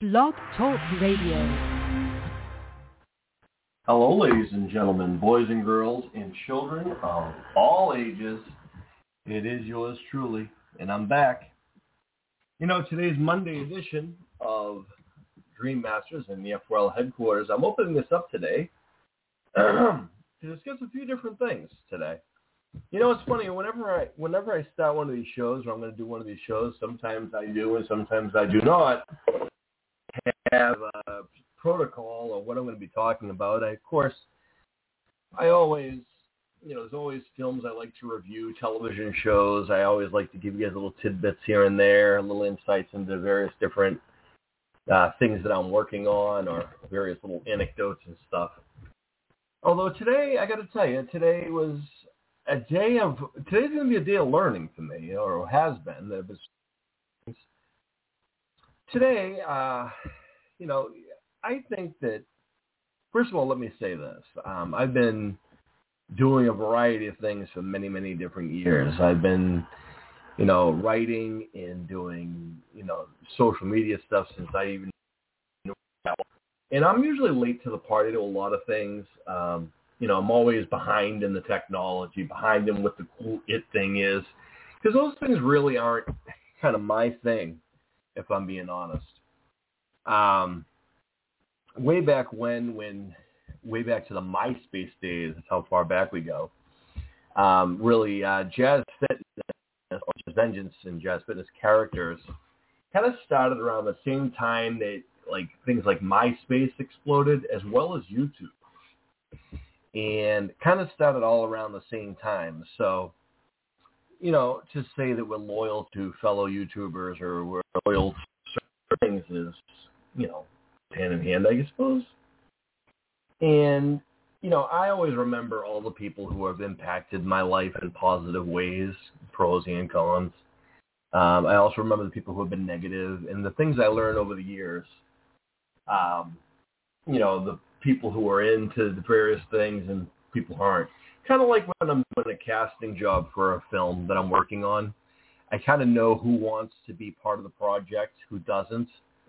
Blog Talk Radio. Hello, ladies and gentlemen, boys and girls, and children of all ages. It is yours truly, and I'm back. You know, today's Monday edition of Dream Masters in the FRL headquarters. I'm opening this up today to discuss a few different things today. You know, it's funny, whenever I start one of these shows, or I'm going to do one of these shows, sometimes I do and sometimes I do not have a protocol or what I'm going to be talking about. I always, there's always films I like to review, television shows. I always like to give you guys little tidbits here and there, little insights into various different things that I'm working on, or various little anecdotes and stuff. Although today, I got to tell you, today's going to be a day of learning for me, or has been. Today, I think that, first of all, let me say this. I've been doing a variety of things for many, many different years. I've been, writing and doing, social media stuff since I even knew that. And I'm usually late to the party to a lot of things. I'm always behind in the technology, behind in what the cool it thing is, because those things really aren't kind of my thing, if I'm being honest. Way back way back to the MySpace days, that's how far back we go. Jazz Fitness, or Jazz Vengeance and Jazz Fitness characters kind of started around the same time that things like MySpace exploded, as well as YouTube. And kind of started all around the same time. So, to say that we're loyal to fellow YouTubers or we're loyal to certain things is, hand in hand, I suppose. And, I always remember all the people who have impacted my life in positive ways, pros and cons. I also remember the people who have been negative, and the things I learned over the years. The people who are into the various things and people who aren't. Kind of like when I'm doing a casting job for a film that I'm working on, I kind of know who wants to be part of the project, who doesn't.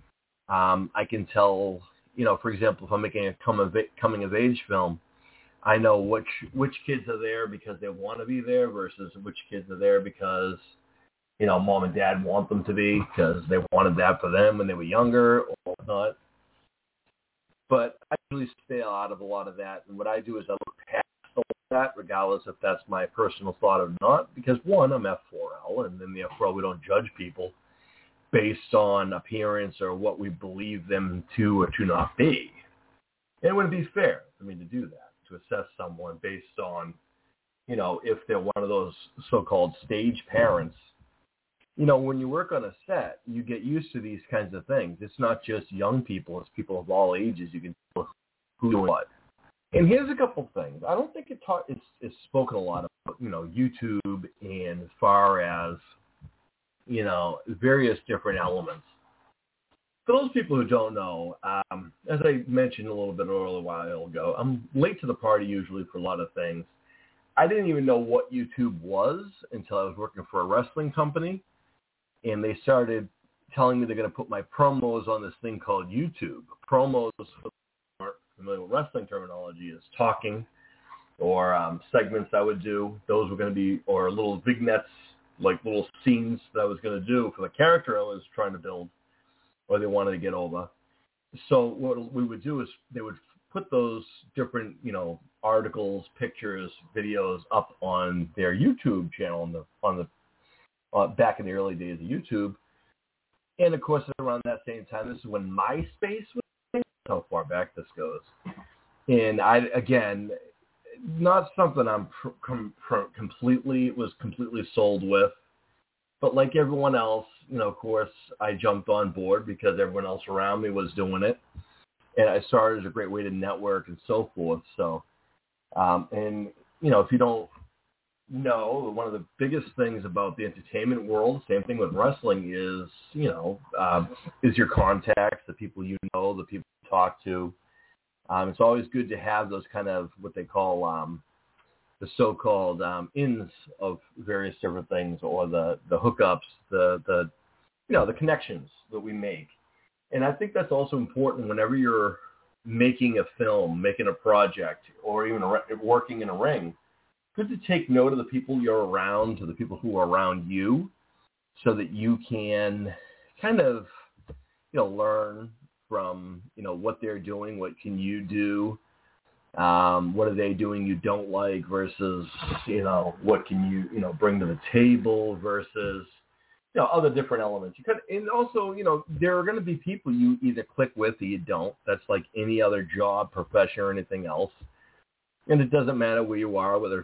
I can tell, for example, if I'm making a coming of age film, I know which kids are there because they want to be there versus which kids are there because, mom and dad want them to be because they wanted that for them when they were younger or not. But I usually stay out of a lot of that. And what I do is I look past all that, regardless if that's my personal thought or not, because, one, I'm F4L, and in the F4L we don't judge people based on appearance or what we believe them to or to not be. And it wouldn't be fair for me to do that, to assess someone based on, if they're one of those so-called stage parents. When you work on a set, you get used to these kinds of things. It's not just young people. It's people of all ages. You can tell who doing what. And here's a couple things. I don't think it's spoken a lot about, YouTube and as far as, various different elements. For those people who don't know, as I mentioned a little bit earlier a while ago, I'm late to the party usually for a lot of things. I didn't even know what YouTube was until I was working for a wrestling company. And they started telling me they're going to put my promos on this thing called YouTube. Promos, for those who aren't familiar with wrestling terminology, is talking or segments I would do. Those were going to be, or little vignettes, like little scenes that I was going to do for the character I was trying to build or they wanted to get over. So what we would do is they would put those different, articles, pictures, videos up on their YouTube channel on the back in the early days of YouTube. And, of course, around that same time, this is when MySpace was, how far back this goes. And again, not something I'm completely sold with. But like everyone else, of course, I jumped on board because everyone else around me was doing it. And I saw it as a great way to network and so forth. So, if you don't know, one of the biggest things about the entertainment world, same thing with wrestling, is, is your contacts, the people the people you talk to. It's always good to have those kind of what they call the so-called ins of various different things, or the hookups, the connections that we make. And I think that's also important whenever you're making a film, making a project, or even working in a ring. Good to take note of the people you're around, to the people who are around you, so that you can kind of, learn from, what they're doing, what can you do, what are they doing you don't like versus, what can you, bring to the table versus, other different elements. And also, there are going to be people you either click with or you don't. That's like any other job, profession, or anything else. And it doesn't matter where you are, whether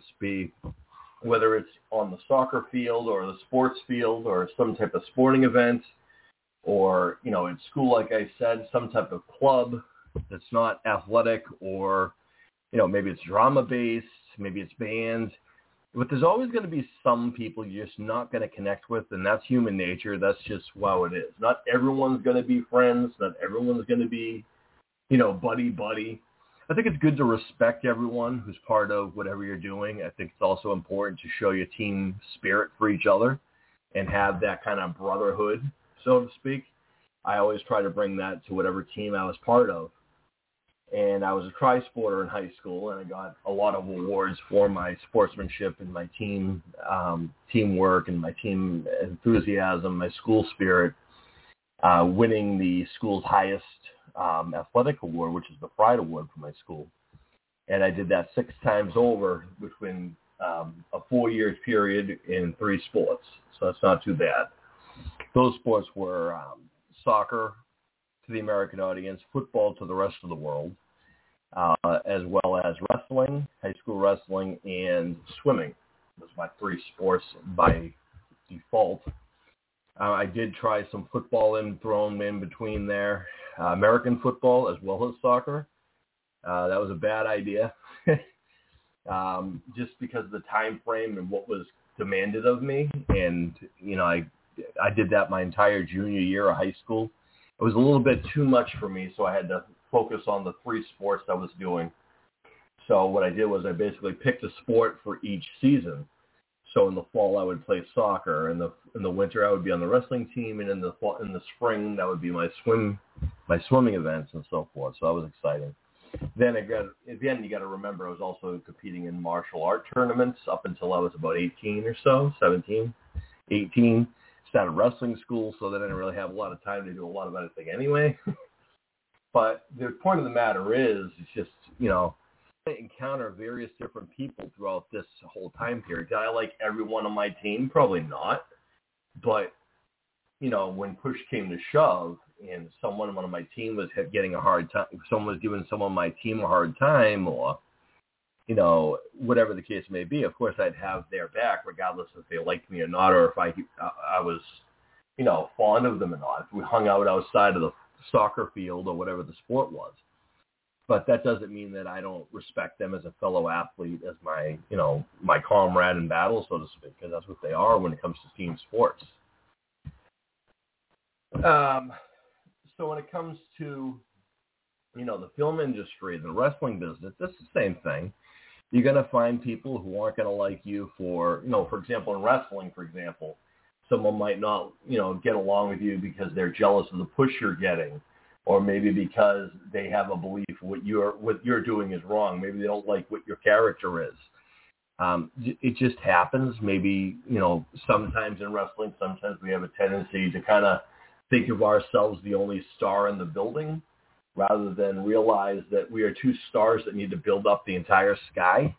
it's on the soccer field or the sports field or some type of sporting event, or, at school, like I said, some type of club that's not athletic, or, maybe it's drama-based, maybe it's bands. But there's always going to be some people you're just not going to connect with, and that's human nature. That's just how it is. Not everyone's going to be friends. Not everyone's going to be, buddy-buddy. I think it's good to respect everyone who's part of whatever you're doing. I think it's also important to show your team spirit for each other and have that kind of brotherhood, so to speak. I always try to bring that to whatever team I was part of. And I was a tri-sporter in high school, and I got a lot of awards for my sportsmanship and my teamwork and my team enthusiasm, my school spirit, winning the school's highest athletic award, which is the Pride Award for my school. And I did that 6 times over between a 4-year period in 3 sports. So that's not too bad. Those sports were soccer to the American audience, football to the rest of the world, as well as wrestling, high school wrestling, and swimming. Those are my 3 sports by default. I did try some football thrown in between there, American football as well as soccer. That was a bad idea, just because of the time frame and what was demanded of me. And, I did that my entire junior year of high school. It was a little bit too much for me, so I had to focus on the 3 sports I was doing. So what I did was I basically picked a sport for each season. So in the fall I would play soccer, in the winter I would be on the wrestling team, and in the spring that would be my swimming events and so forth. So that was exciting. Then at the end you got to remember I was also competing in martial art tournaments up until I was about 18 or so, 17, 18. Started wrestling school, so that I didn't really have a lot of time to do a lot of anything anyway. But the point of the matter is, it's just, I encounter various different people throughout this whole time period. Did I like everyone on my team? Probably not. But, when push came to shove and one of my team was getting a hard time, someone was giving someone on my team a hard time, or, whatever the case may be, of course I'd have their back regardless if they liked me or not, or if I was, fond of them or not. If we hung out outside of the soccer field or whatever the sport was. But that doesn't mean that I don't respect them as a fellow athlete, as my, my comrade in battle, so to speak, because that's what they are when it comes to team sports. So when it comes to, the film industry, the wrestling business, it's the same thing. You're going to find people who aren't going to like you for, for example, in wrestling, someone might not, get along with you because they're jealous of the push you're getting, or maybe because they have a belief what you're doing is wrong. Maybe they don't like what your character is. It just happens. Maybe, sometimes in wrestling, sometimes we have a tendency to kind of think of ourselves the only star in the building, rather than realize that we are 2 stars that need to build up the entire sky.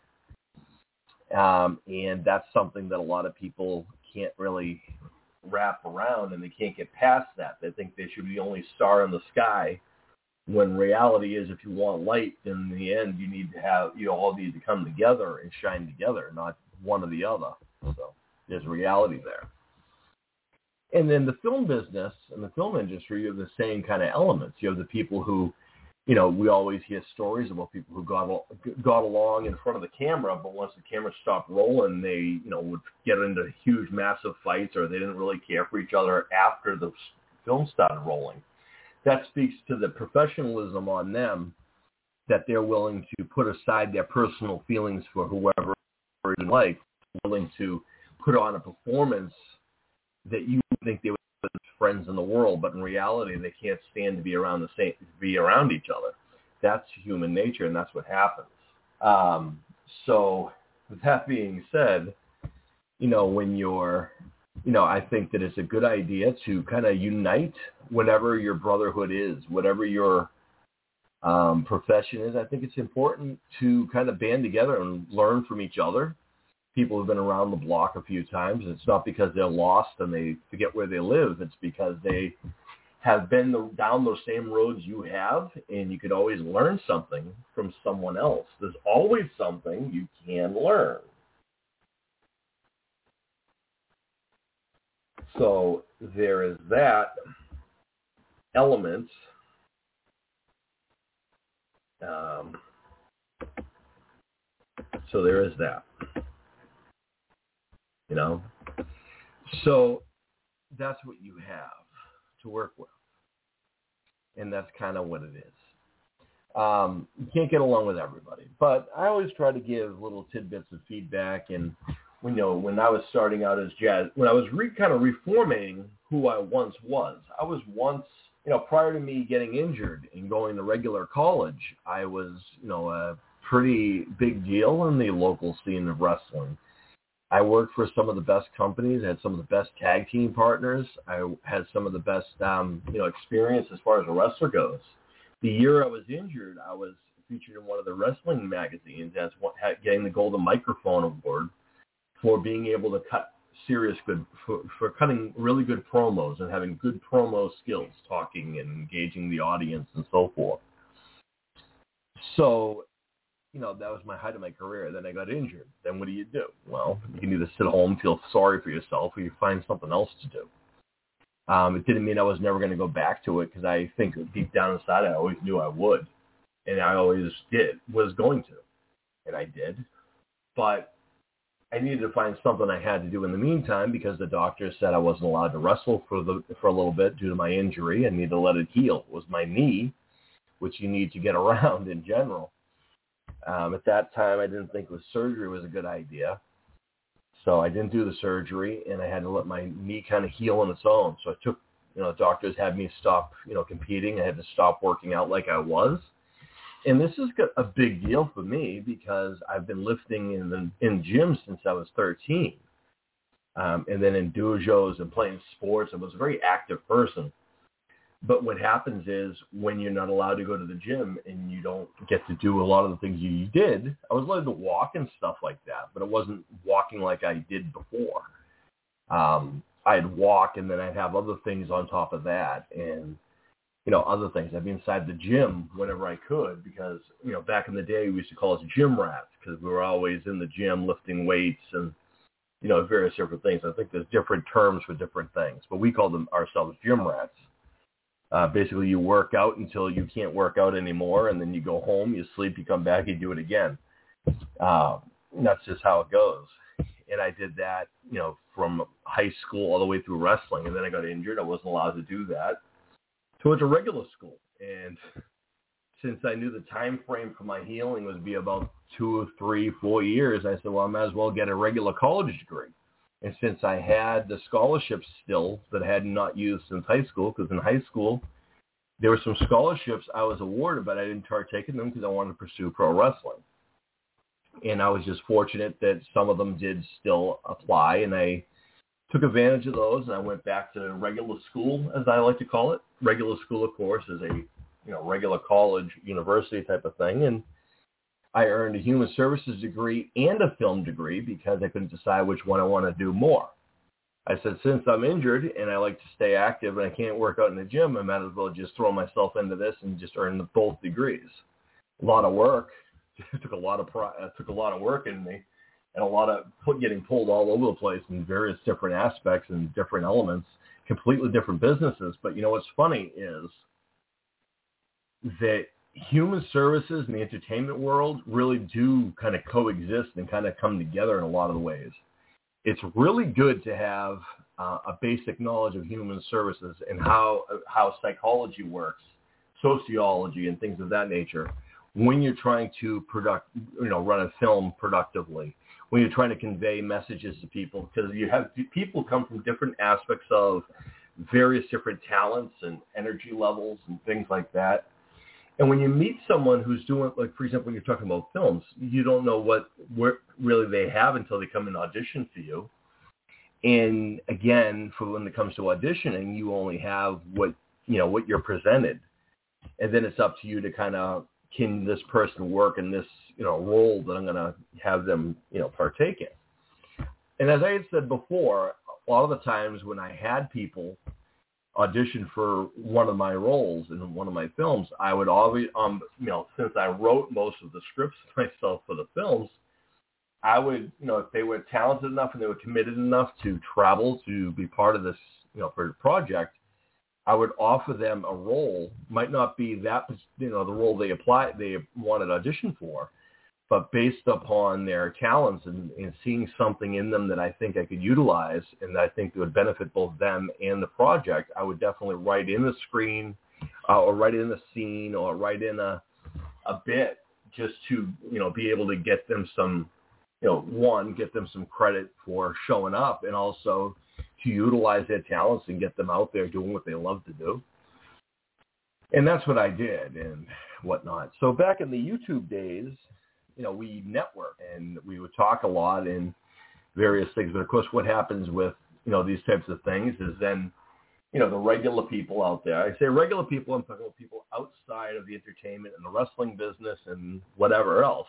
And that's something that a lot of people can't really wrap around, and they can't get past that. They think they should be the only star in the sky, when reality is, if you want light, in the end, you all need to come together and shine together, not one or the other. So there's reality there. And then the film business and the film industry, you have the same kind of elements. You have the people who, we always hear stories about people who got along in front of the camera, but once the camera stopped rolling, they, would get into huge, massive fights, or they didn't really care for each other after the film started rolling. That speaks to the professionalism on them, that they're willing to put aside their personal feelings for whoever you like, willing to put on a performance that you think they would friends in the world, but in reality, they can't stand to be around each other. That's human nature, and that's what happens. So with that being said, when you're, I think that it's a good idea to kind of unite whatever your brotherhood is, whatever your profession is. I think it's important to kind of band together and learn from each other. People have been around the block a few times. It's not because they're lost and they forget where they live. It's because they have been down those same roads you have, and you could always learn something from someone else. There's always something you can learn. So there is that element. So there is that. So that's what you have to work with. And that's kind of what it is. You can't get along with everybody. But I always try to give little tidbits of feedback. And, when I was starting out as jazz, when I was kind of reforming who I once was, prior to me getting injured and going to regular college, I was, a pretty big deal in the local scene of wrestling. I worked for some of the best companies. I had some of the best tag team partners. I had some of the best, experience as far as a wrestler goes. The year I was injured, I was featured in one of the wrestling magazines as getting the Golden Microphone Award for being able to cut for cutting really good promos and having good promo skills, talking and engaging the audience and so forth. So, that was my height of my career. Then I got injured. Then what do? Well, you can either sit home, feel sorry for yourself, or you find something else to do. It didn't mean I was never going to go back to it, because I think deep down inside I always knew I would. And I always was going to. And I did. But I needed to find something I had to do in the meantime, because the doctor said I wasn't allowed to wrestle for a little bit due to my injury. I needed to let it heal. It was my knee, which you need to get around in general. At that time, I didn't think surgery was a good idea. So I didn't do the surgery, and I had to let my knee kind of heal on its own. So I took, doctors had me stop, competing. I had to stop working out like I was. And this is a big deal for me, because I've been lifting in gyms since I was 13. And then in dojos and playing sports. I was a very active person. But what happens is, when you're not allowed to go to the gym and you don't get to do a lot of the things you did, I was allowed to walk and stuff like that, but it wasn't walking like I did before. I'd walk, and then I'd have other things on top of that, and, other things. I'd be inside the gym whenever I could, because, back in the day, we used to call us gym rats, because we were always in the gym lifting weights and, various different things. I think there's different terms for different things, but we called ourselves gym rats. Basically, you work out until you can't work out anymore, and then you go home, you sleep, you come back, you do it again. That's just how it goes. And I did that, from high school all the way through wrestling, and then I got injured. I wasn't allowed to do that. So I went to regular school, and since I knew the time frame for my healing would be about 2, 3, 4 years, I said, well, I might as well get a regular college degree. And since I had the scholarships still that I had not used since high school, because in high school, there were some scholarships I was awarded, but I didn't partake in them because I wanted to pursue pro wrestling. And I was just fortunate that some of them did still apply, and I took advantage of those, and I went back to regular school, as I like to call it. Regular school, of course, is a regular college, university type of thing, and I earned a human services degree and a film degree because I couldn't decide which one I want to do more. I said, since I'm injured and I like to stay active and I can't work out in the gym, I might as well just throw myself into this and just earn both degrees. A lot of work. It took a lot of work in me, and a lot of getting pulled all over the place in various different aspects and different elements, completely different businesses. But what's funny is that human services and the entertainment world really do kind of coexist and kind of come together in a lot of the ways. It's really good to have a basic knowledge of human services and how psychology works, sociology, and things of that nature when you're trying to run a film productively, when you're trying to convey messages to people, because you have people come from different aspects of various different talents and energy levels and things like that. And when you meet someone who's doing, like, for example, when you're talking about films, you don't know what really they have until they come and audition for you. And again, for when it comes to auditioning, you only have what you're presented. And then it's up to you to kind of, can this person work in this, role that I'm going to have them, partake in. And as I had said before, a lot of the times when I had people audition for one of my roles in one of my films, I would always, since I wrote most of the scripts myself for the films, I would, if they were talented enough and they were committed enough to travel to be part of this, for the project, I would offer them a role. Might not be that, the role they wanted to audition for, but based upon their talents and seeing something in them that I think I could utilize and that I think would benefit both them and the project, I would definitely write in the screen or write in the scene or write in a bit just to, be able to get them some, get them some credit for showing up, and also to utilize their talents and get them out there doing what they love to do. And that's what I did and whatnot. So back in the YouTube days, we networked and we would talk a lot and various things. But of course, what happens with, these types of things is then, the regular people out there, I say regular people, I'm talking about people outside of the entertainment and the wrestling business and whatever else.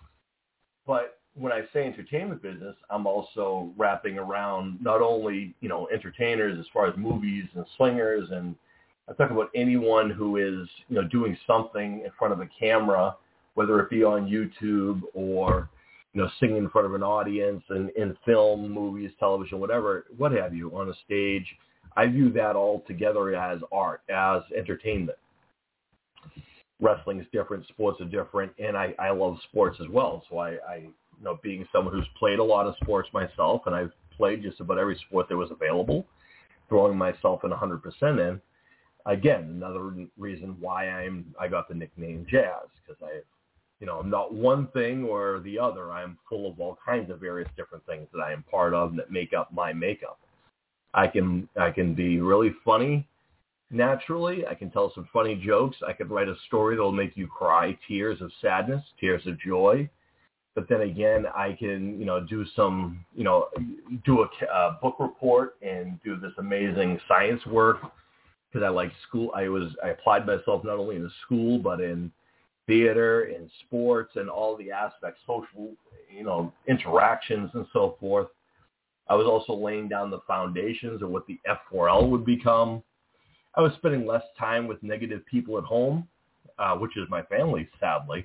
But when I say entertainment business, I'm also wrapping around not only, entertainers as far as movies and slingers, and I'm talking about anyone who is, doing something in front of a camera, whether it be on YouTube or, singing in front of an audience and in film, movies, television, whatever, what have you, on a stage. I view that all together as art, as entertainment. Wrestling is different, sports are different, and I love sports as well. So I being someone who's played a lot of sports myself, and I've played just about every sport that was available, throwing myself in 100% in. Again, another reason why I got the nickname Jazz, because I'm not one thing or the other. I'm full of all kinds of various different things that I am part of that make up my makeup. I can be really funny naturally. I can tell some funny jokes. I could write a story that will make you cry, tears of sadness, tears of joy. But then again, I can, do some, do a book report and do this amazing science work because I like school. I applied myself not only in the school, but in theater, in sports, and all the aspects, social, interactions and so forth. I was also laying down the foundations of what the F4L would become. I was spending less time with negative people at home, which is my family, sadly.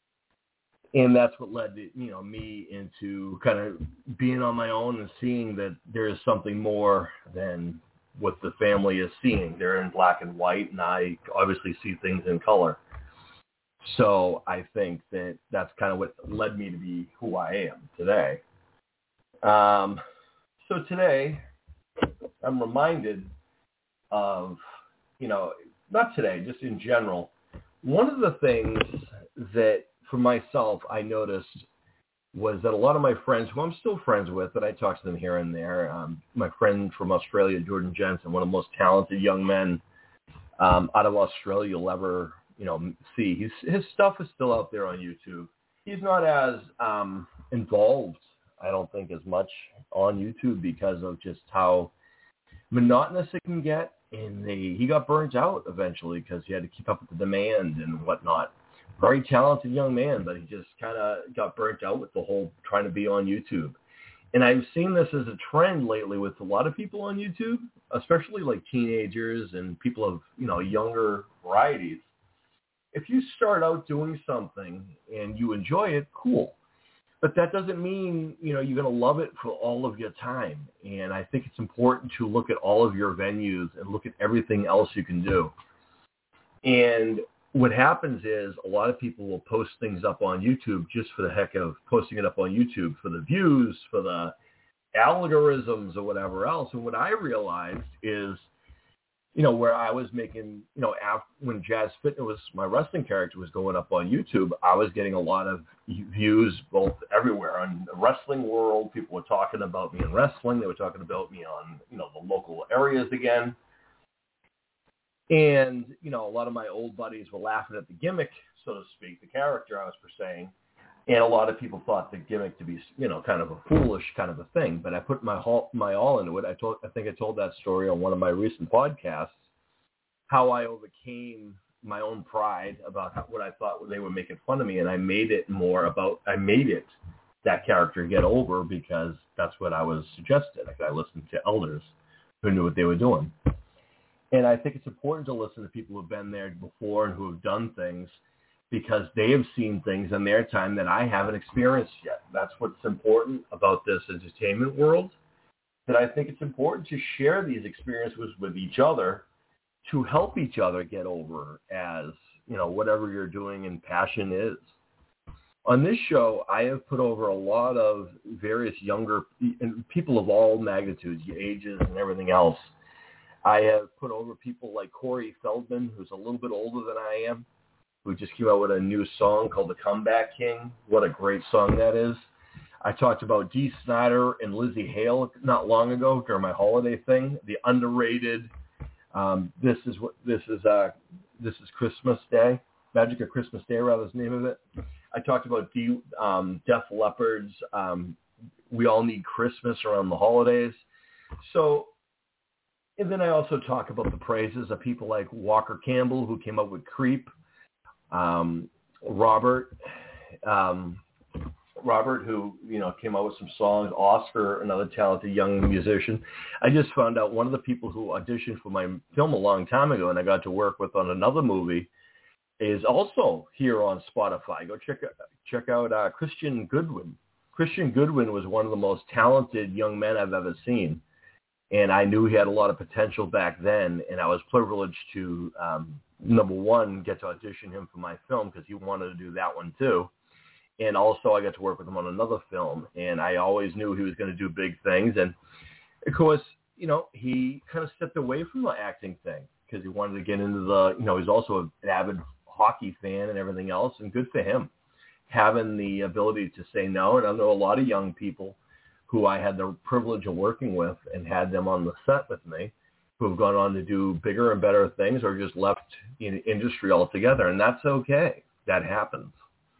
And that's what led to, me into kind of being on my own and seeing that there is something more than what the family is seeing. They're in black and white, and I obviously see things in color. So I think that that's kind of what led me to be who I am today. So today, I'm reminded of, not today, just in general, one of the things that for myself I noticed was that a lot of my friends, who I'm still friends with, but I talk to them here and there, my friend from Australia, Jordan Jensen, one of the most talented young men out of Australia you'll ever, see. His stuff is still out there on YouTube. He's not as involved, I don't think, as much on YouTube because of just how monotonous it can get. And he got burnt out eventually because he had to keep up with the demand and whatnot. Very talented young man, but he just kind of got burnt out with the whole trying to be on YouTube. And I've seen this as a trend lately with a lot of people on YouTube, especially like teenagers and people of, younger varieties. If you start out doing something and you enjoy it, cool. But that doesn't mean, you're going to love it for all of your time. And I think it's important to look at all of your venues and look at everything else you can do. And what happens is a lot of people will post things up on YouTube just for the heck of posting it up on YouTube, for the views, for the algorithms or whatever else. And what I realized is where I was making, when Jazz Fitness was my wrestling character was going up on YouTube, I was getting a lot of views both everywhere on the wrestling world. People were talking about me in wrestling. They were talking about me on, the local areas again. And, a lot of my old buddies were laughing at the gimmick, so to speak, the character I was portraying. And a lot of people thought the gimmick to be, kind of a foolish kind of a thing. But I put my all into it. I think I told that story on one of my recent podcasts, how I overcame my own pride about what I thought they were making fun of me. And I made it that character get over because that's what I was suggested. I listened to elders who knew what they were doing. And I think it's important to listen to people who have been there before and who have done things, because they have seen things in their time that I haven't experienced yet. That's what's important about this entertainment world, that I think it's important to share these experiences with each other to help each other get over as, whatever you're doing and passion is. On this show, I have put over a lot of various younger people of all magnitudes, ages and everything else. I have put over people like Corey Feldman, who's a little bit older than I am, who just came out with a new song called The Comeback King. What a great song that is. I talked about Dee Snider and Lizzie Hale not long ago during my holiday thing, the underrated This is Christmas Day, Magic of Christmas Day, rather, is the name of it. I talked about Def Leppard's We All Need Christmas around the holidays. So, and then I also talk about the praises of people like Walker Campbell, who came up with Creep, Robert, who, came out with some songs, Oscar, another talented young musician. I just found out one of the people who auditioned for my film a long time ago and I got to work with on another movie is also here on Spotify. Go check out Christian Goodwin. Christian Goodwin was one of the most talented young men I've ever seen. And I knew he had a lot of potential back then, and I was privileged to, number one, get to audition him for my film because he wanted to do that one too. And also I got to work with him on another film, and I always knew he was going to do big things. And, of course, he kind of stepped away from the acting thing because he wanted to get into he's also an avid hockey fan and everything else, and good for him, having the ability to say no. And I know a lot of young people who I had the privilege of working with and had them on the set with me who have gone on to do bigger and better things or just left in industry altogether. And that's okay. That happens.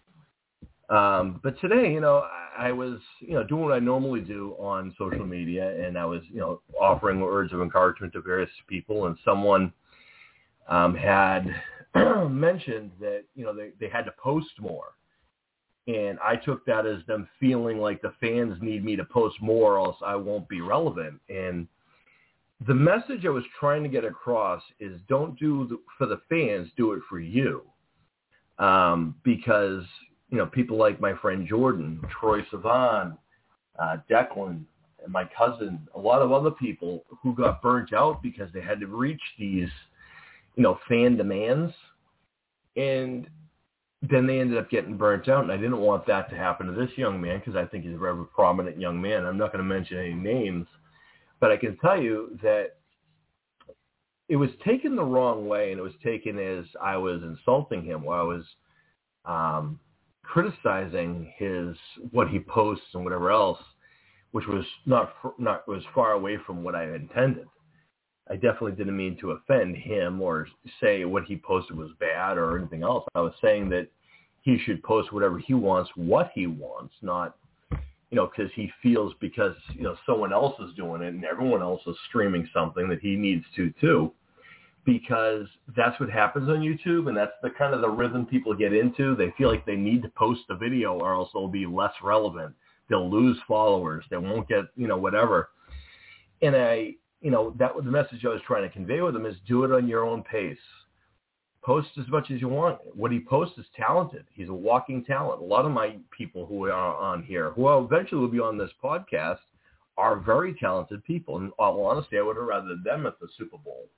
But today, I was, doing what I normally do on social media, and I was, offering words of encouragement to various people. And someone had mentioned that, they had to post more. And I took that as them feeling like the fans need me to post more, or else I won't be relevant. And the message I was trying to get across is don't do for the fans, do it for you. Because, people like my friend Jordan, Troy Sivan, Declan, and my cousin, a lot of other people who got burnt out because they had to reach these, fan demands. And then they ended up getting burnt out, and I didn't want that to happen to this young man because I think he's a very prominent young man. I'm not going to mention any names, but I can tell you that it was taken the wrong way, and it was taken as I was insulting him, or I was criticizing what he posts and whatever else, which was was far away from what I had intended. I definitely didn't mean to offend him or say what he posted was bad or anything else. I was saying that he should post whatever he wants, what he wants, not, because he feels because, someone else is doing it and everyone else is streaming something that he needs to too, because that's what happens on YouTube. And that's the kind of the rhythm people get into. They feel like they need to post a video or else they'll be less relevant. They'll lose followers. They won't get, whatever. And that was the message I was trying to convey with him is do it on your own pace. Post as much as you want. What he posts is talented. He's a walking talent. A lot of my people who are on here, who eventually will be on this podcast, are very talented people. In all honesty, I would have rather them at the Super Bowl.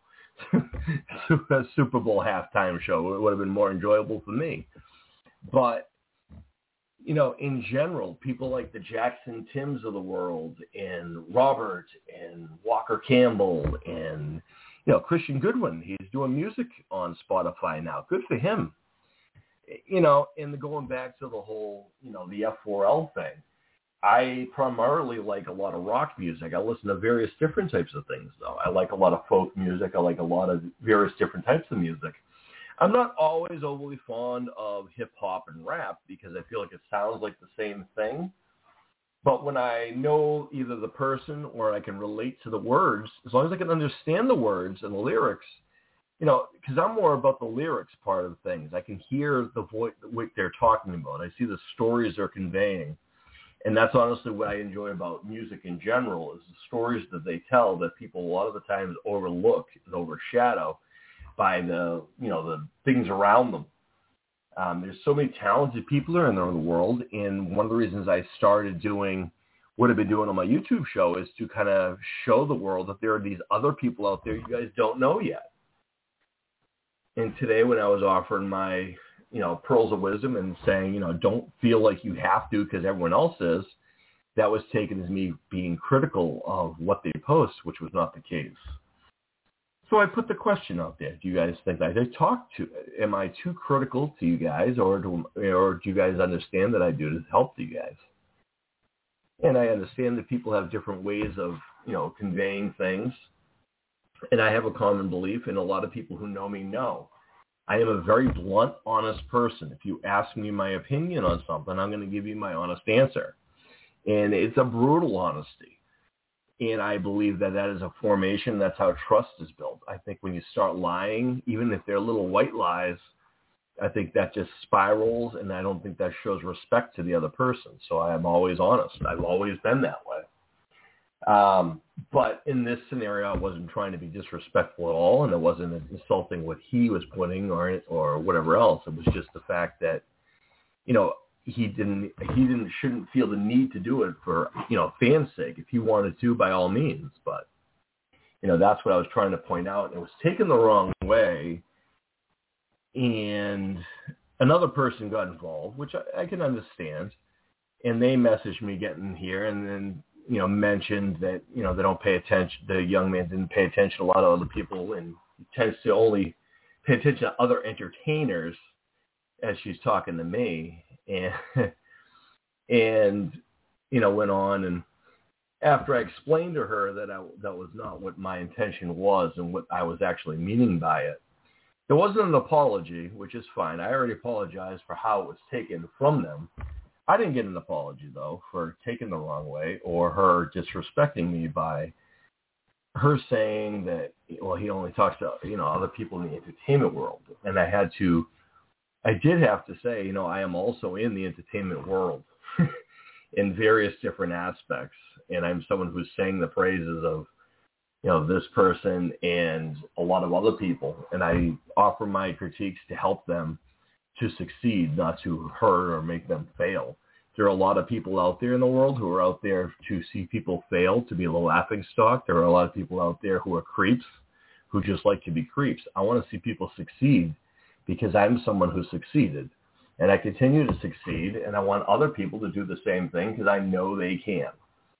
Super Bowl halftime show. It would have been more enjoyable for me. But in general, people like the Jackson Tims of the world and Robert and Walker Campbell and, Christian Goodwin, he's doing music on Spotify now. Good for him. And going back to the whole, the F4L thing, I primarily like a lot of rock music. I listen to various different types of things, though. I like a lot of folk music. I like a lot of various different types of music. I'm not always overly fond of hip-hop and rap because I feel like it sounds like the same thing. But when I know either the person or I can relate to the words, as long as I can understand the words and the lyrics, because I'm more about the lyrics part of things. I can hear the voice, what they're talking about. I see the stories they're conveying. And that's honestly what I enjoy about music in general is the stories that they tell that people a lot of the times overlook and overshadow by the things around them. There's so many talented people in the world, and one of the reasons I started doing what I've been doing on my YouTube show is to kind of show the world that there are these other people out there you guys don't know yet. And today when I was offering my, pearls of wisdom and saying, don't feel like you have to because everyone else is, that was taken as me being critical of what they post, which was not the case. So I put the question out there. Do you guys think am I too critical to you guys or do you guys understand that I do to help you guys? And I understand that people have different ways of, conveying things. And I have a common belief, and a lot of people who know me know. I am a very blunt, honest person. If you ask me my opinion on something, I'm going to give you my honest answer. And it's a brutal honesty. And I believe that is a formation. That's how trust is built. I think when you start lying, even if they're little white lies, I think that just spirals, and I don't think that shows respect to the other person. So I am always honest. I've always been that way. But in this scenario, I wasn't trying to be disrespectful at all, and it wasn't insulting what he was putting or whatever else. It was just the fact that, he shouldn't feel the need to do it for, fans' sake. If he wanted to, by all means. But, that's what I was trying to point out. It was taken the wrong way, and another person got involved, which I can understand. And they messaged me getting here and then, mentioned that, they don't pay attention. The young man didn't pay attention to a lot of other people and tends to only pay attention to other entertainers as she's talking to me. And went on. And after I explained to her that that was not what my intention was and what I was actually meaning by it, there wasn't an apology, which is fine. I already apologized for how it was taken from them. I didn't get an apology, though, for taking the wrong way or her disrespecting me by her saying that, well, he only talks to, other people in the entertainment world. And I did have to say, I am also in the entertainment world in various different aspects. And I'm someone who's saying the praises of, this person and a lot of other people. And I offer my critiques to help them to succeed, not to hurt or make them fail. There are a lot of people out there in the world who are out there to see people fail, to be a laughing stock. There are a lot of people out there who are creeps, who just like to be creeps. I want to see people succeed because I'm someone who succeeded. And I continue to succeed, and I want other people to do the same thing because I know they can.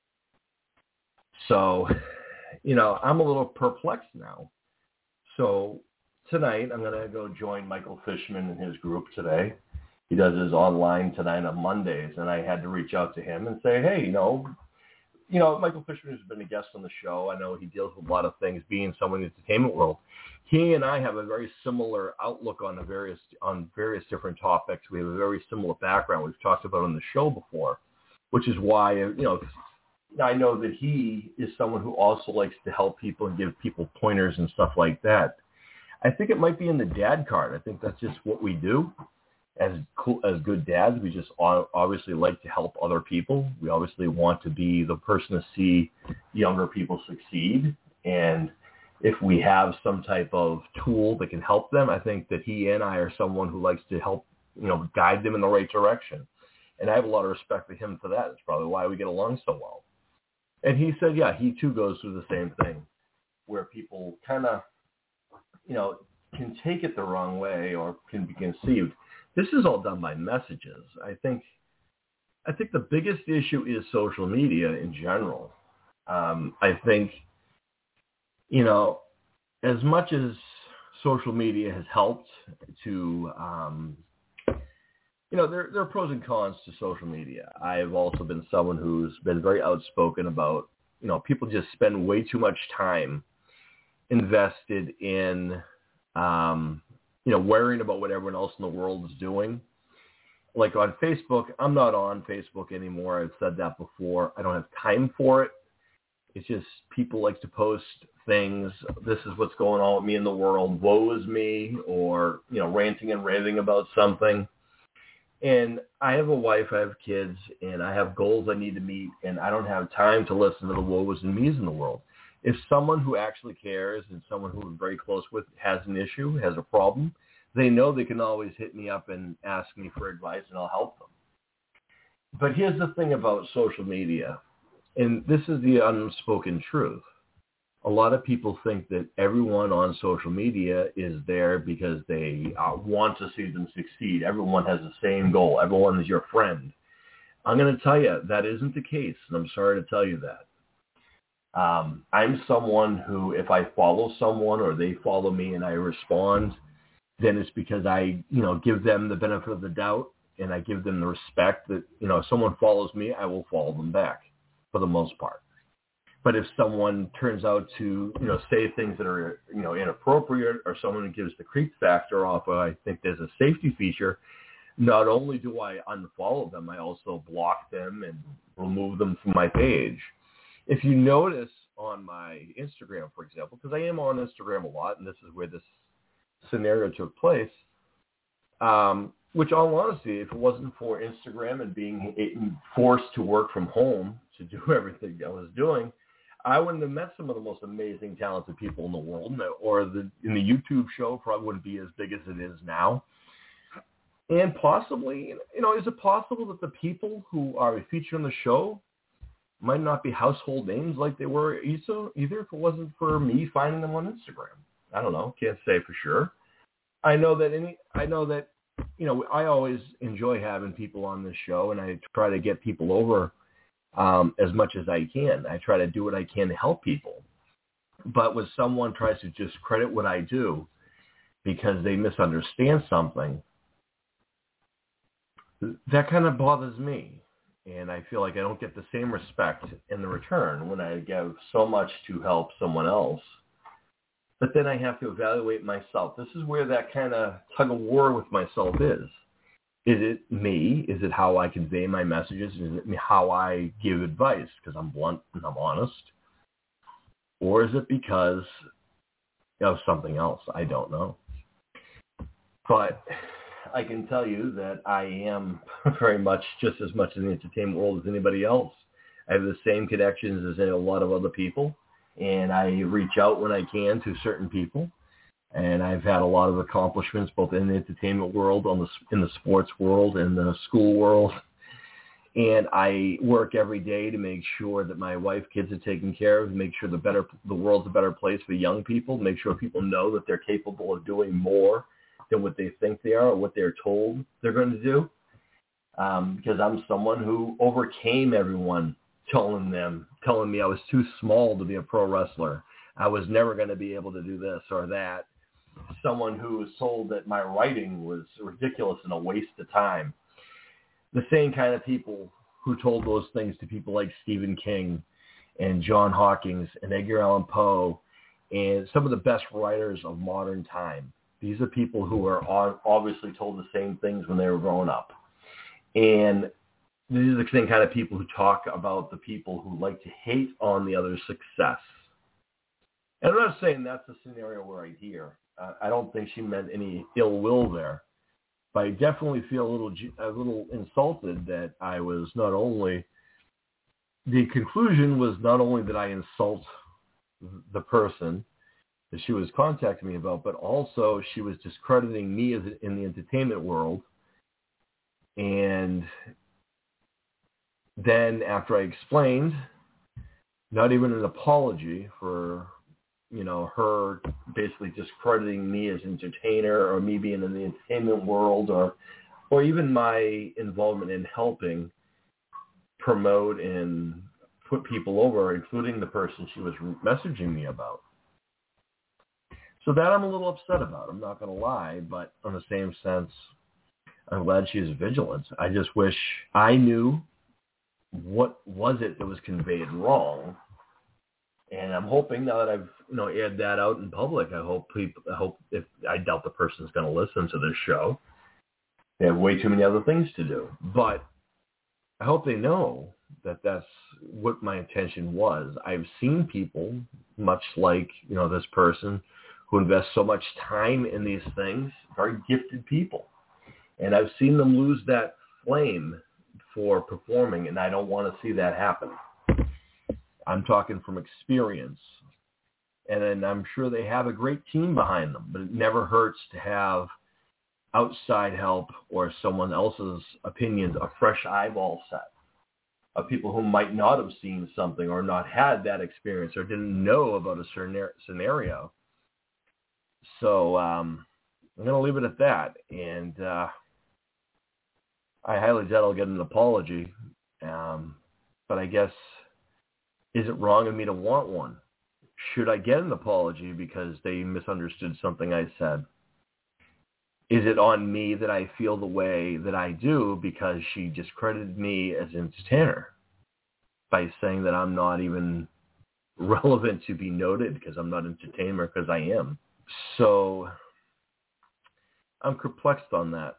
So, I'm a little perplexed now. So tonight, I'm going to go join Michael Fishman in his group today. He does his online tonight on Mondays, and I had to reach out to him and say, hey, Michael Fishman has been a guest on the show. I know he deals with a lot of things, being someone in the entertainment world. He and I have a very similar outlook on various different topics. We have a very similar background we've talked about on the show before, which is why, I know that he is someone who also likes to help people and give people pointers and stuff like that. I think it might be in the dad card. I think that's just what we do. As good dads, we just obviously like to help other people. We obviously want to be the person to see younger people succeed. And if we have some type of tool that can help them, I think that he and I are someone who likes to help, guide them in the right direction. And I have a lot of respect for him for that. It's probably why we get along so well. And he said, yeah, he too goes through the same thing where people kind of, can take it the wrong way or can be conceived. This is all done by messages. I think the biggest issue is social media in general. I think, as much as social media has helped to, there are pros and cons to social media. I've also been someone who's been very outspoken about, people just spend way too much time invested in, worrying about what everyone else in the world is doing. Like on Facebook, I'm not on Facebook anymore. I've said that before. I don't have time for it. It's just people like to post things. This is what's going on with me in the world. Woe is me, or, ranting and raving about something. And I have a wife, I have kids, and I have goals I need to meet, and I don't have time to listen to the woes and me's in the world. If someone who actually cares and someone who I'm very close with has an issue, has a problem, they know they can always hit me up and ask me for advice, and I'll help them. But here's the thing about social media, and this is the unspoken truth. A lot of people think that everyone on social media is there because they want to see them succeed. Everyone has the same goal. Everyone is your friend. I'm going to tell you that isn't the case, and I'm sorry to tell you that. I'm someone who, if I follow someone or they follow me and I respond, then it's because I, give them the benefit of the doubt, and I give them the respect that, if someone follows me, I will follow them back for the most part. But if someone turns out to, say things that are, inappropriate, or someone who gives the creep factor off, I think there's a safety feature, not only do I unfollow them, I also block them and remove them from my page. If you notice on my Instagram, for example, because I am on Instagram a lot, and this is where this scenario took place, which, all honesty, if it wasn't for Instagram and being forced to work from home to do everything I was doing, I wouldn't have met some of the most amazing, talented people in the world, or in the YouTube show probably wouldn't be as big as it is now. And possibly, is it possible that the people who are featured on the show might not be household names like they were either if it wasn't for me finding them on Instagram? I don't know. Can't say for sure. I know that I always enjoy having people on this show, and I try to get people over as much as I can. I try to do what I can to help people. But when someone tries to discredit what I do because they misunderstand something, that kind of bothers me. And I feel like I don't get the same respect in the return when I give so much to help someone else. But then I have to evaluate myself. This is where that kind of tug of war with myself is. Is it me? Is it how I convey my messages? Is it how I give advice? Because I'm blunt and I'm honest. Or is it because of something else? I don't know. But I can tell you that I am very much just as much in the entertainment world as anybody else. I have the same connections as a lot of other people, and I reach out when I can to certain people. And I've had a lot of accomplishments both in the entertainment world, in the sports world, and the school world. And I work every day to make sure that my wife, kids are taken care of, make sure the world's a better place for young people, make sure people know that they're capable of doing more than what they think they are or what they're told they're going to do. Because I'm someone who overcame everyone telling me I was too small to be a pro wrestler. I was never going to be able to do this or that. Someone who was told that my writing was ridiculous and a waste of time. The same kind of people who told those things to people like Stephen King and John Hawkins and Edgar Allan Poe and some of the best writers of modern time. These are people who are obviously told the same things when they were growing up. And these are the same kind of people who talk about the people who like to hate on the other's success. And I'm not saying that's the scenario right here. I don't think she meant any ill will there. But I definitely feel a little insulted that I was not only, the conclusion was not only that I insult the person that she was contacting me about, but also she was discrediting me in the entertainment world. And then after I explained, not even an apology for, her basically discrediting me as an entertainer or me being in the entertainment world or even my involvement in helping promote and put people over, including the person she was messaging me about. So that I'm a little upset about. I'm not going to lie, but in the same sense, I'm glad she's vigilant. I just wish I knew what was it that was conveyed wrong. And I'm hoping now that I've, aired that out in public, I hope if I doubt the person's going to listen to this show. They have way too many other things to do. But I hope they know that that's what my intention was. I've seen people, much like, this person, who invest so much time in these things, very gifted people. And I've seen them lose that flame for performing, and I don't want to see that happen. I'm talking from experience. And then I'm sure they have a great team behind them, but it never hurts to have outside help or someone else's opinions, a fresh eyeball set of people who might not have seen something or not had that experience or didn't know about a certain scenario. So I'm going to leave it at that. And I highly doubt I'll get an apology. But I guess, is it wrong of me to want one? Should I get an apology because they misunderstood something I said? Is it on me that I feel the way that I do because she discredited me as an entertainer by saying that I'm not even relevant to be noted because I'm not an entertainer because I am? So I'm perplexed on that.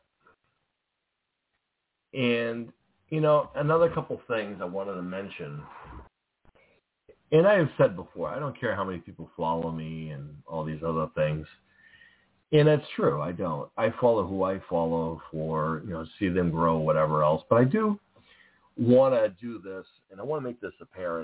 And, another couple things I wanted to mention. And I have said before, I don't care how many people follow me and all these other things. And that's true. I don't. I follow who I follow for, see them grow, whatever else. But I do want to do this, and I want to make this apparent.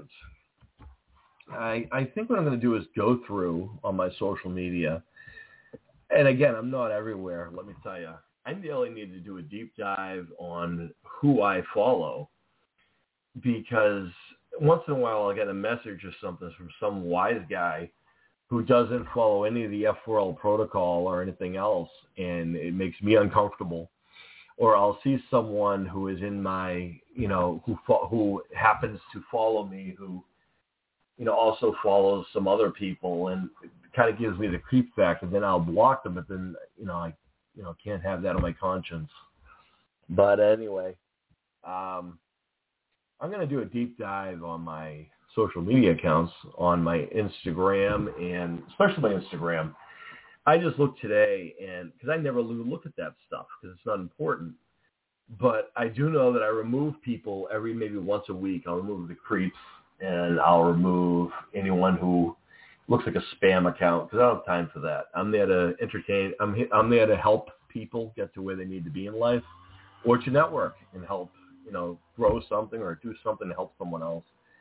I think what I'm going to do is go through on my social media. And again, I'm not everywhere, let me tell you. I really need to do a deep dive on who I follow, because once in a while I'll get a message or something from some wise guy who doesn't follow any of the F-World protocol or anything else, and it makes me uncomfortable. Or I'll see someone who is in my, who happens to follow me, who, also follows some other people, and it kind of gives me the creep factor. Then I'll block them, but then, I can't have that on my conscience. But anyway, I'm going to do a deep dive on my social media accounts, on my Instagram, and especially my Instagram. I just looked today, and because I never look at that stuff because it's not important. But I do know that I remove people every maybe once a week. I'll remove the creeps, and I'll remove anyone who looks like a spam account because I don't have time for that. I'm there to entertain. I'm there to help people get to where they need to be in life, or to network and help, grow something or do something to help someone else.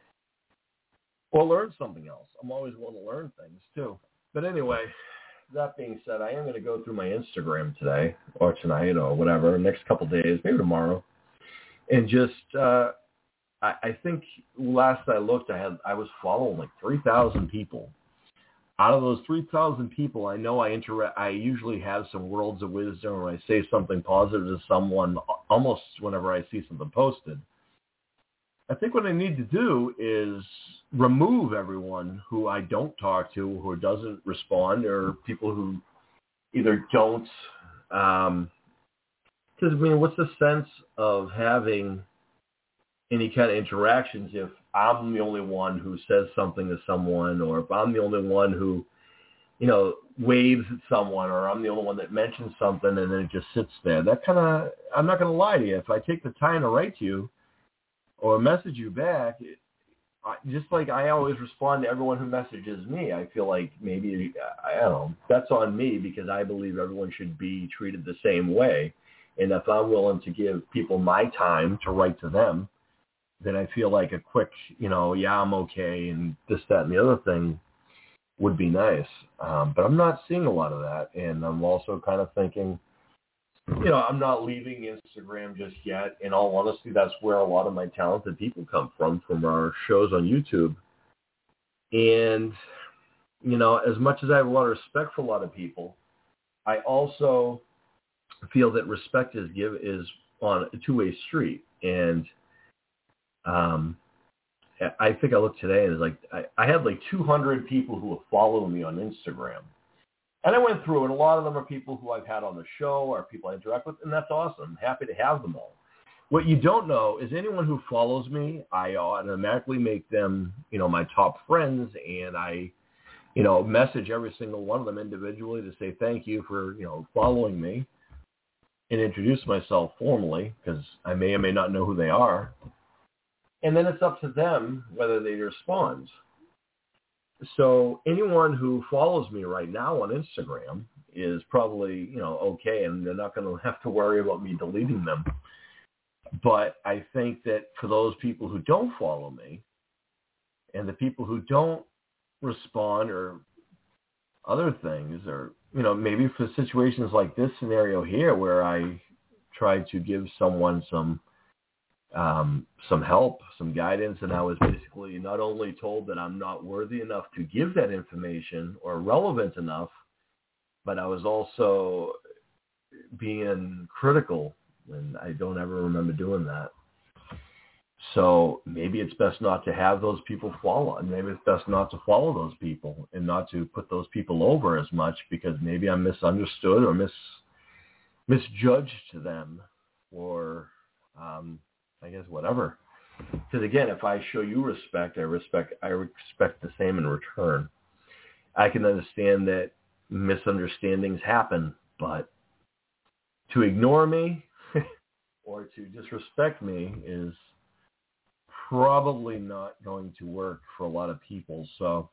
Or learn something else. I'm always wanting to learn things, too. But anyway, that being said, I am going to go through my Instagram today or tonight or whatever, next couple days, maybe tomorrow. And just, I think last I looked, I was following like 3,000 people. Out of those 3,000 people, I know I usually have some words of wisdom, or I say something positive to someone almost whenever I see something posted. I think what I need to do is remove everyone who I don't talk to, who doesn't respond, or people who either don't. Because, what's the sense of having any kind of interactions if I'm the only one who says something to someone, or if I'm the only one who, waves at someone, or I'm the only one that mentions something and then it just sits there. That kind of, I'm not going to lie to you. If I take the time to write to you or message you back, just like I always respond to everyone who messages me, I feel like maybe, I don't know, that's on me because I believe everyone should be treated the same way. And if I'm willing to give people my time to write to them, then I feel like a quick, yeah, I'm okay, and this, that, and the other thing would be nice. But I'm not seeing a lot of that. And I'm also kind of thinking, I'm not leaving Instagram just yet. In all honesty, that's where a lot of my talented people come from our shows on YouTube. And, as much as I have a lot of respect for a lot of people, I also feel that respect is on a two-way street. And I think I looked today and it's like I have like 200 people who have followed me on Instagram. And I went through it. A lot of them are people who I've had on the show or people I interact with, and that's awesome. Happy to have them all. What you don't know is anyone who follows me, I automatically make them, my top friends, and I, message every single one of them individually to say thank you for, following me and introduce myself formally because I may or may not know who they are. And then it's up to them whether they respond. So anyone who follows me right now on Instagram is probably, okay, and they're not going to have to worry about me deleting them. But I think that for those people who don't follow me and the people who don't respond or other things or, maybe for situations like this scenario here where I try to give someone some help, some guidance, and I was basically not only told that I'm not worthy enough to give that information or relevant enough, but I was also being critical, and I don't ever remember doing that. So maybe it's best not to have those people follow, and maybe it's best not to follow those people and not to put those people over as much because maybe I'm misunderstood or misjudged to them or I guess whatever. Because again, if I show you respect, I respect the same in return. I can understand that misunderstandings happen, but to ignore me or to disrespect me is probably not going to work for a lot of people. So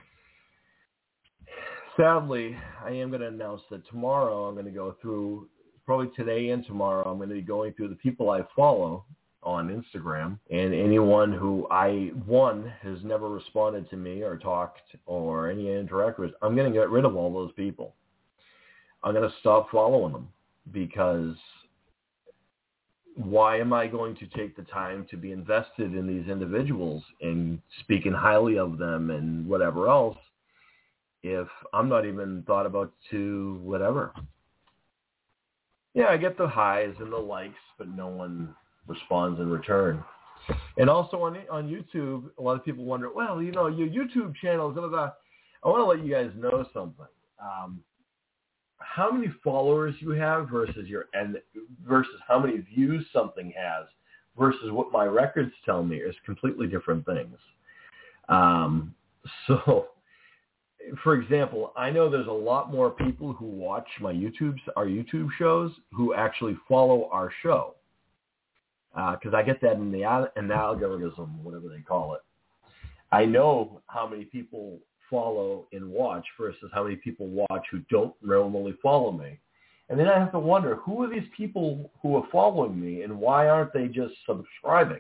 sadly, I am going to announce that tomorrow I'm going to go through, probably today and tomorrow, I'm going to be going through the people I follow on Instagram, and anyone who has never responded to me or talked or any interact with, I'm going to get rid of all those people. I'm going to stop following them because why am I going to take the time to be invested in these individuals and speaking highly of them and whatever else if I'm not even thought about to whatever? Yeah, I get the highs and the likes, but no one responds in return. And also on YouTube, a lot of people wonder, well, your YouTube channel, blah, blah, blah. I want to let you guys know something. How many followers you have versus how many views something has versus what my records tell me is completely different things. So, for example, I know there's a lot more people who watch our YouTube shows who actually follow our show. Because I get that in the algorithm, whatever they call it. I know how many people follow and watch versus how many people watch who don't normally follow me. And then I have to wonder, who are these people who are following me and why aren't they just subscribing?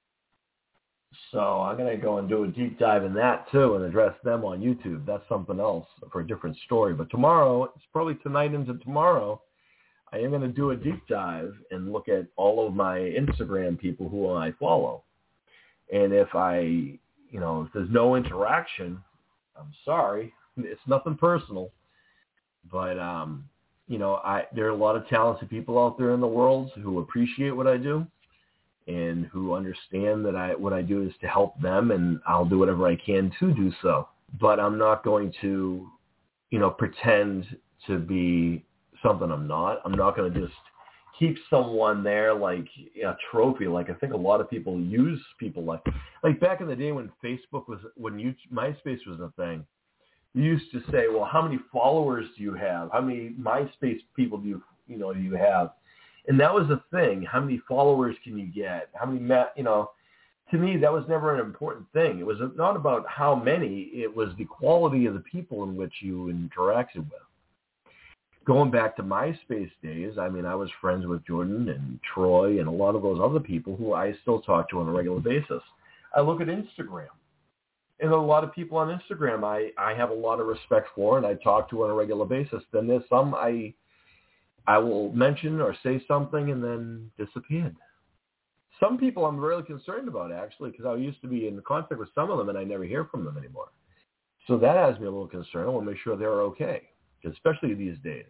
So I'm going to go and do a deep dive in that too and address them on YouTube. That's something else for a different story. But tomorrow, it's probably tonight into tomorrow, I am going to do a deep dive and look at all of my Instagram people who I follow. And if if there's no interaction, I'm sorry. It's nothing personal. But, there are a lot of talented people out there in the world who appreciate what I do and who understand that what I do is to help them, and I'll do whatever I can to do so. But I'm not going to, pretend to be something I'm not. I'm not going to just keep someone there like a trophy. Like I think a lot of people use people like back in the day when MySpace was a thing. You used to say, well, how many followers do you have? How many MySpace people do you have? And that was the thing. How many followers can you get? How many, to me, that was never an important thing. It was not about how many. It was the quality of the people in which you interacted with. Going back to MySpace days, I was friends with Jordan and Troy and a lot of those other people who I still talk to on a regular basis. I look at Instagram, and a lot of people on Instagram I have a lot of respect for and I talk to on a regular basis. Then there's some I will mention or say something and then disappeared. Some people I'm really concerned about, actually, because I used to be in contact with some of them and I never hear from them anymore. So that has me a little concerned. I want to make sure they're okay, especially these days.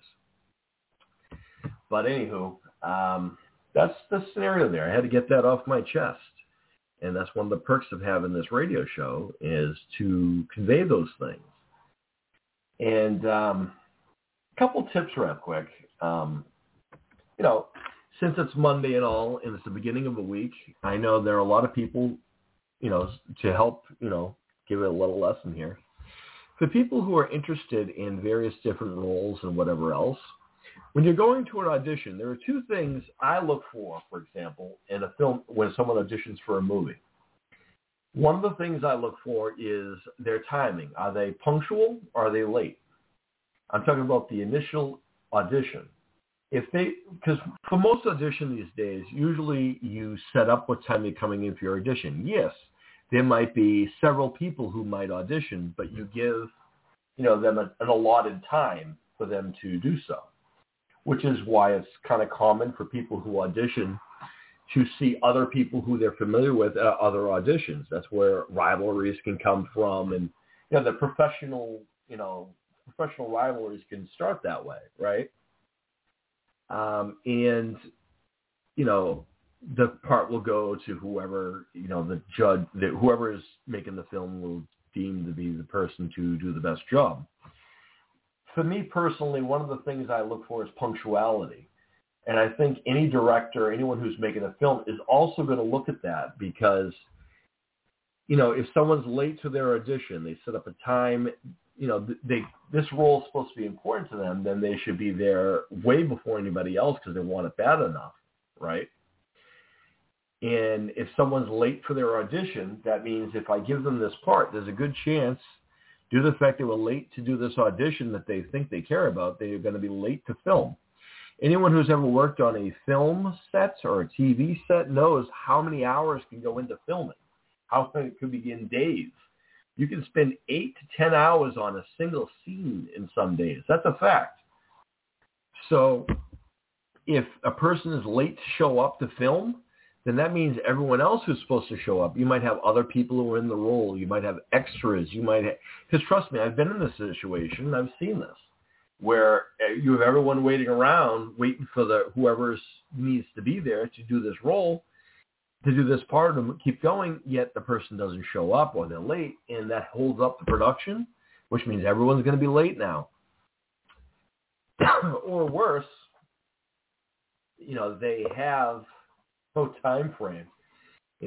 But anywho, that's the scenario there. I had to get that off my chest. And that's one of the perks of having this radio show is to convey those things. And couple tips real quick. Since it's Monday and all, and it's the beginning of the week, I know there are a lot of people, to help, give it a little lesson here. For people who are interested in various different roles and whatever else, when you're going to an audition, there are two things I look for example, in a film when someone auditions for a movie. One of the things I look for is their timing. Are they punctual or are they late? I'm talking about the initial audition. Because for most audition these days, usually you set up what time you're coming in for your audition. Yes, there might be several people who might audition, but you give, them an allotted time for them to do so, which is why it's kind of common for people who audition to see other people who they're familiar with at other auditions. That's where rivalries can come from, and the professional rivalries can start that way, right? The part will go to whoever, the judge, whoever is making the film will deem to be the person to do the best job. For me personally, one of the things I look for is punctuality. And I think any director, anyone who's making a film is also going to look at that because, if someone's late to their audition, they set up a time, this role is supposed to be important to them, then they should be there way before anybody else because they want it bad enough, right? And if someone's late for their audition, that means if I give them this part, there's a good chance, due to the fact they were late to do this audition that they think they care about, they are going to be late to film. Anyone who's ever worked on a film set or a TV set knows how many hours can go into filming, how it could begin days. You can spend 8 to 10 hours on a single scene in some days. That's a fact. So if a person is late to show up to film, then that means everyone else who's supposed to show up, you might have other people who are in the role. You might have extras. Because trust me, I've been in this situation. I've seen this, where you have everyone waiting around, waiting for whoever needs to be there to do this role, to do this part and keep going, yet the person doesn't show up or they're late, and that holds up the production, which means everyone's going to be late now. Or worse, they have no time frame. They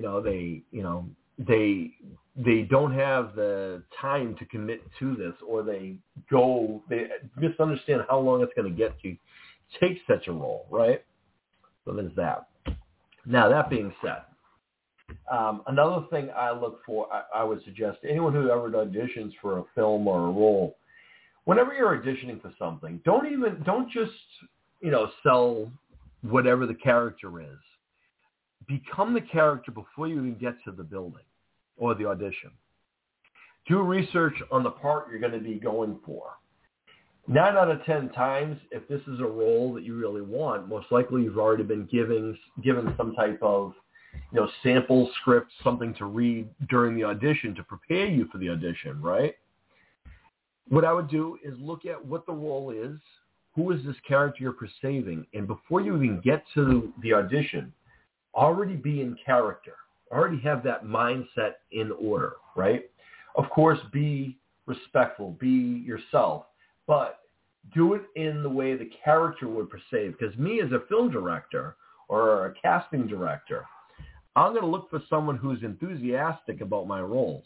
don't have the time to commit to this, or they misunderstand how long it's going to get to take such a role, right? So there's that. Now, that being said, another thing I look for, I would suggest to anyone who ever auditions for a film or a role, whenever you're auditioning for something, don't just, sell whatever the character is. Become the character before you even get to the building or the audition. Do research on the part you're going to be going for. 9 out of 10 times, if this is a role that you really want, most likely you've already been given some type of, sample script, something to read during the audition to prepare you for the audition, right? What I would do is look at what the role is, who is this character you're perceiving, and before you even get to the audition, already be in character, already have that mindset in order, right? Of course, be respectful, be yourself, but do it in the way the character would perceive. Because me as a film director or a casting director, I'm going to look for someone who's enthusiastic about my roles.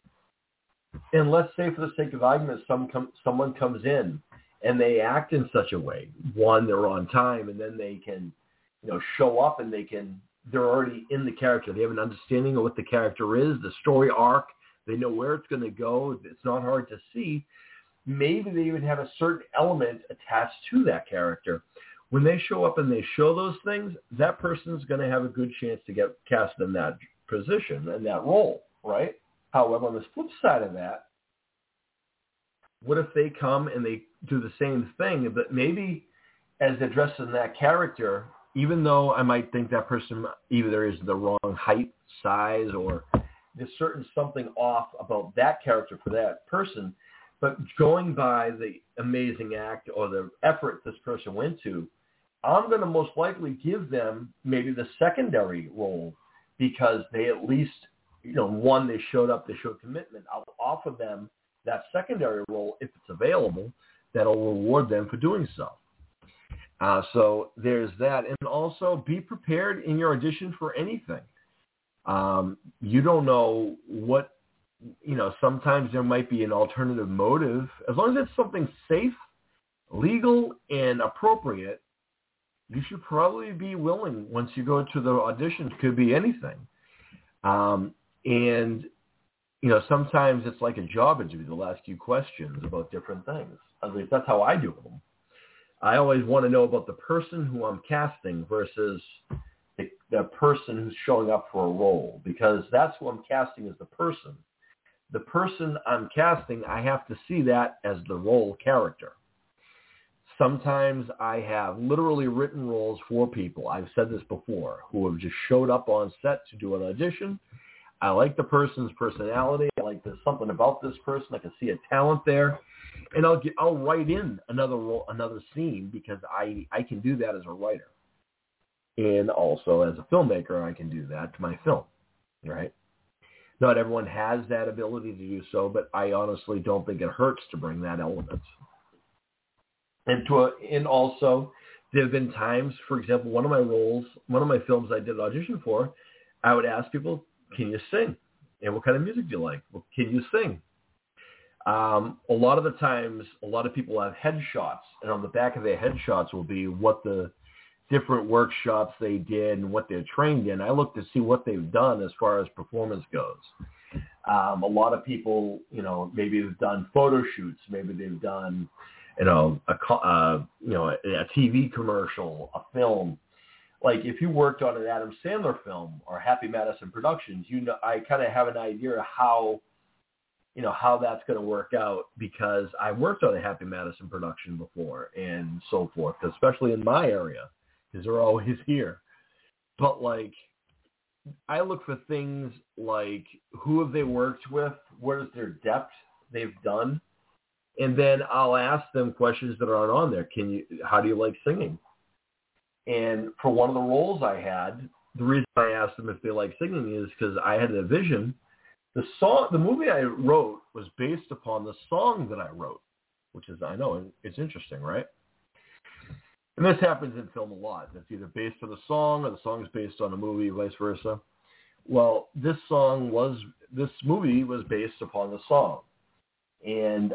And let's say, for the sake of argument, someone comes in and they act in such a way. One, they're on time, and then they can, show up and they're already in the character. They have an understanding of what the character is, the story arc. They know where it's going to go. It's not hard to see. Maybe they even have a certain element attached to that character. When they show up and they show those things, that person's going to have a good chance to get cast in that position and that role, right? However, on the flip side of that, what if they come and they do the same thing, but maybe as they're dressed in that character, even though I might think that person either is the wrong height, size, or there's certain something off about that character for that person, but going by the amazing act or the effort this person went to, I'm going to most likely give them maybe the secondary role because they at least, one, they showed up, they showed commitment. I'll offer them that secondary role if it's available that'll reward them for doing so. So there's that. And also be prepared in your audition for anything. You don't know what, sometimes there might be an alternative motive. As long as it's something safe, legal, and appropriate, you should probably be willing once you go to the audition. It could be anything. And sometimes it's like a job interview. They'll ask you questions about different things. At least that's how I do them. I always want to know about the person who I'm casting versus the person who's showing up for a role, because that's who I'm casting as the person. The person I'm casting, I have to see that as the role character. Sometimes I have literally written roles for people, I've said this before, who have just showed up on set to do an audition. I like the person's personality. I like there's something about this person. I can see a talent there. And I'll write in another scene because I can do that as a writer. And also as a filmmaker, I can do that to my film, right? Not everyone has that ability to do so, but I honestly don't think it hurts to bring that element. And also, there have been times, for example, one of my films I did an audition for, I would ask people, can you sing? And what kind of music do you like? Well, can you sing? A lot of the times, a lot of people have headshots, and on the back of their headshots will be what the different workshops they did and what they're trained in. I look to see what they've done as far as performance goes. A lot of people, maybe they've done photo shoots, maybe they've done, a TV commercial, a film. Like if you worked on an Adam Sandler film or Happy Madison Productions, I kind of have an idea of how that's going to work out, because I worked on a Happy Madison production before and so forth, especially in my area, because they're always here. But I look for things like who have they worked with, what is their depth they've done, and then I'll ask them questions that aren't on there. How do you like singing? And for one of the roles I had, the reason I asked them if they like singing is because I had a vision. The movie I wrote was based upon the song that I wrote, which is, I know, it's interesting, right? And this happens in film a lot. It's either based on a song or the song is based on a movie, vice versa. Well, this movie was based upon the song. And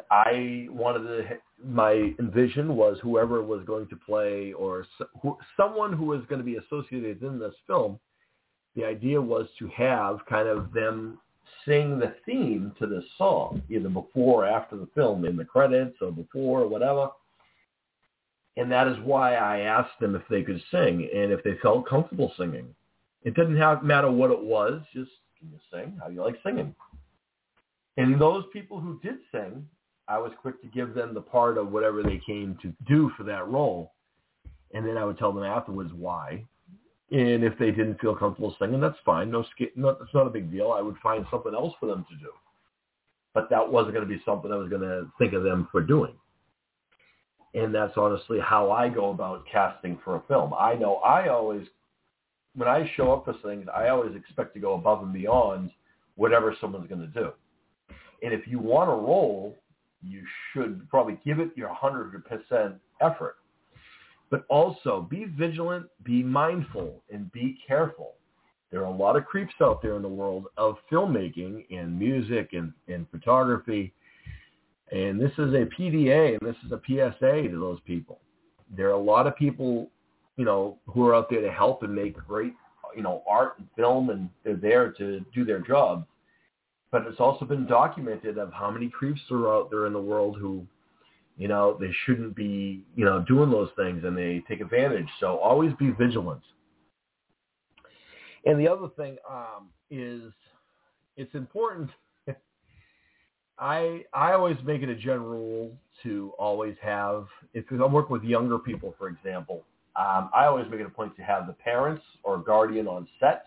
my envision was whoever was going to play or someone who was going to be associated in this film, the idea was to have kind of them sing the theme to this song, either before or after the film, in the credits or before or whatever. And that is why I asked them if they could sing and if they felt comfortable singing. It didn't matter what it was, just, can you sing? How do you like singing? And those people who did sing, I was quick to give them the part of whatever they came to do for that role. And then I would tell them afterwards why. And if they didn't feel comfortable singing, that's fine. It's not a big deal. I would find something else for them to do. But that wasn't going to be something I was going to think of them for doing. And that's honestly how I go about casting for a film. I know when I show up for things, I always expect to go above and beyond whatever someone's going to do. And if you want a role, you should probably give it your 100% effort. But also be vigilant, be mindful, and be careful. There are a lot of creeps out there in the world of filmmaking and music and photography. And this is a PDA and this is a PSA to those people. There are a lot of people, who are out there to help and make great, art and film, and they're there to do their job. But it's also been documented of how many creeps are out there in the world who, they shouldn't be, doing those things, and they take advantage. So always be vigilant. And the other thing is it's important. I always make it a general rule to always have, if I'm working with younger people, for example, I always make it a point to have the parents or guardian on set.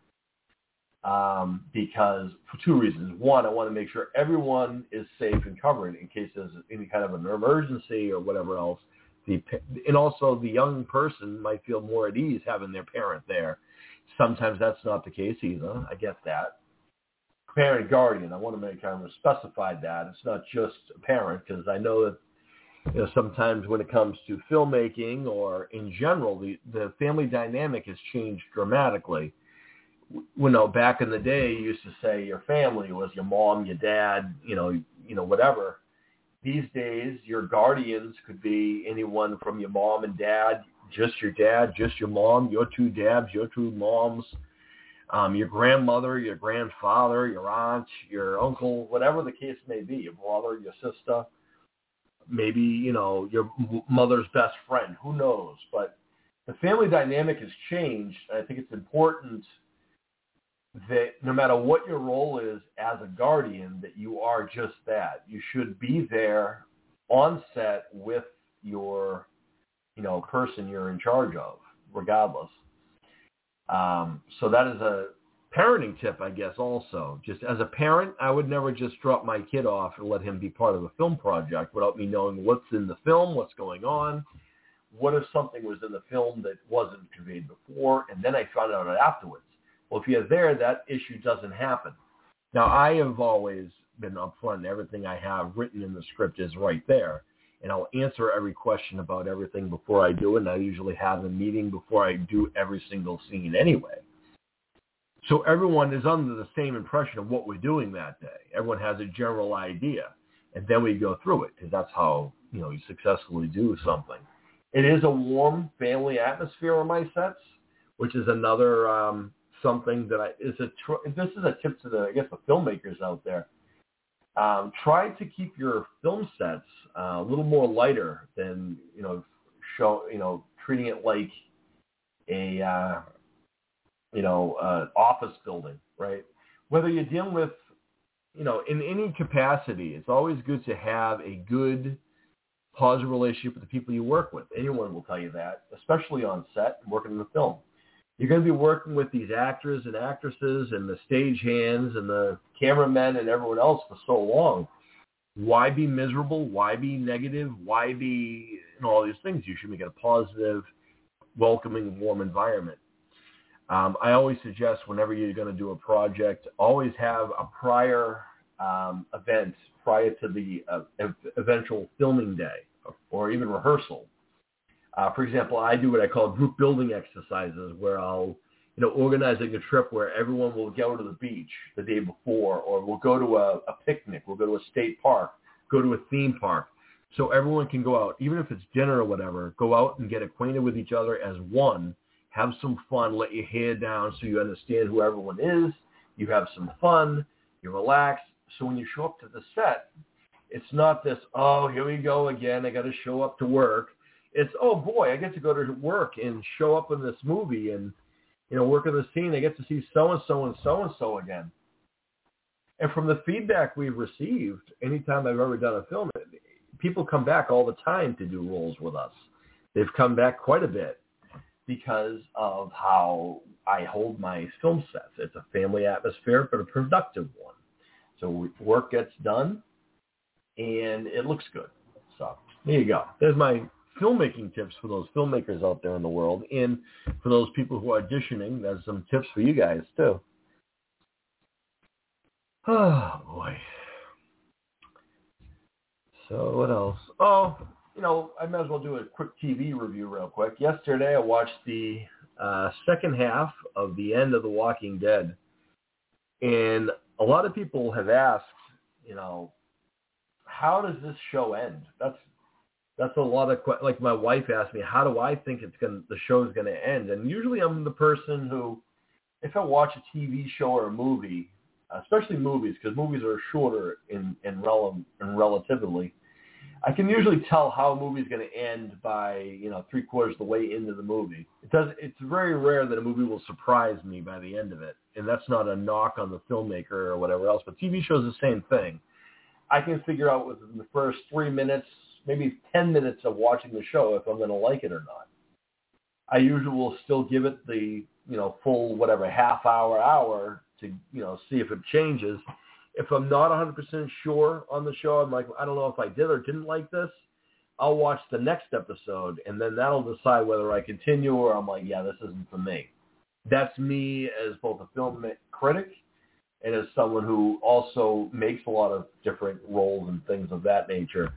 Because for two reasons. One, I want to make sure everyone is safe and covered in case there's any kind of an emergency or whatever else. And also the young person might feel more at ease having their parent there. Sometimes that's not the case either. I get that. Parent guardian, I want to make kind of specify that. It's not just a parent, because I know that Sometimes when it comes to filmmaking or in general, the family dynamic has changed dramatically. Back in the day, you used to say your family was your mom, your dad, whatever. These days, your guardians could be anyone from your mom and dad, just your mom, your two dads, your two moms, your grandmother, your grandfather, your aunt, your uncle, whatever the case may be, your brother, your sister, maybe, your mother's best friend, who knows? But the family dynamic has changed. I think it's important that no matter what your role is as a guardian, that you are just that. You should be there on set with your, person you're in charge of, regardless. So that is a parenting tip, I guess, also. Just as a parent, I would never just drop my kid off and let him be part of a film project without me knowing what's in the film, what's going on, what if something was in the film that wasn't conveyed before, and then I found out afterwards. Well, if you're there, that issue doesn't happen. Now, I have always been upfront. Everything I have written in the script is right there. And I'll answer every question about everything before I do it. And I usually have a meeting before I do every single scene anyway. So everyone is under the same impression of what we're doing that day. Everyone has a general idea. And then we go through it because that's how, you successfully do something. It is a warm family atmosphere on my sets, which is another something that this is a tip to the filmmakers out there. Try to keep your film sets a little more lighter than treating it like a office building, right? Whether you're dealing with in any capacity, it's always good to have a good positive relationship with the people you work with. Anyone will tell you that, especially on set and working in the film. You're going to be working with these actors and actresses and the stagehands and the cameramen and everyone else for so long. Why be miserable? Why be negative? Why be all these things? You should make it a positive, welcoming, warm environment. I always suggest whenever you're going to do a project, always have a prior event prior to the eventual filming day or even rehearsal. For example, I do what I call group building exercises where I'll, organizing a trip where everyone will go to the beach the day before, or we'll go to a picnic, we'll go to a state park, go to a theme park. So everyone can go out, even if it's dinner or whatever, go out and get acquainted with each other as one, have some fun, let your hair down so you understand who everyone is, you have some fun, you relax. So when you show up to the set, it's not this, oh, here we go again, I got to show up to work. It's, oh, boy, I get to go to work and show up in this movie and, work in the scene. I get to see so-and-so and so-and-so again. And from the feedback we've received, anytime I've ever done a film, people come back all the time to do roles with us. They've come back quite a bit because of how I hold my film sets. It's a family atmosphere, but a productive one. So work gets done, and it looks good. So there you go. There's my filmmaking tips for those filmmakers out there in the world, and for those people who are auditioning, there's some tips for you guys too. Oh boy. So what else? Oh, I might as well do a quick TV review real quick. Yesterday I watched the second half of the end of The Walking Dead, and a lot of people have asked, how does this show end? That's a lot of like my wife asked me, how do I think the show's going to end? And usually I'm the person who, if I watch a TV show or a movie, especially movies, because movies are shorter in relatively, I can usually tell how a movie's going to end by 3/4 of the way into the movie. It's very rare that a movie will surprise me by the end of it, and that's not a knock on the filmmaker or whatever else. But TV shows the same thing. I can figure out within the first 3 minutes, maybe 10 minutes of watching the show if I'm going to like it or not. I usually will still give it the, full, half hour to, see if it changes. If I'm not 100% sure on the show, I'm like, I don't know if I did or didn't like this, I'll watch the next episode, and then that'll decide whether I continue or I'm like, yeah, this isn't for me. That's me as both a film critic and as someone who also makes a lot of different roles and things of that nature.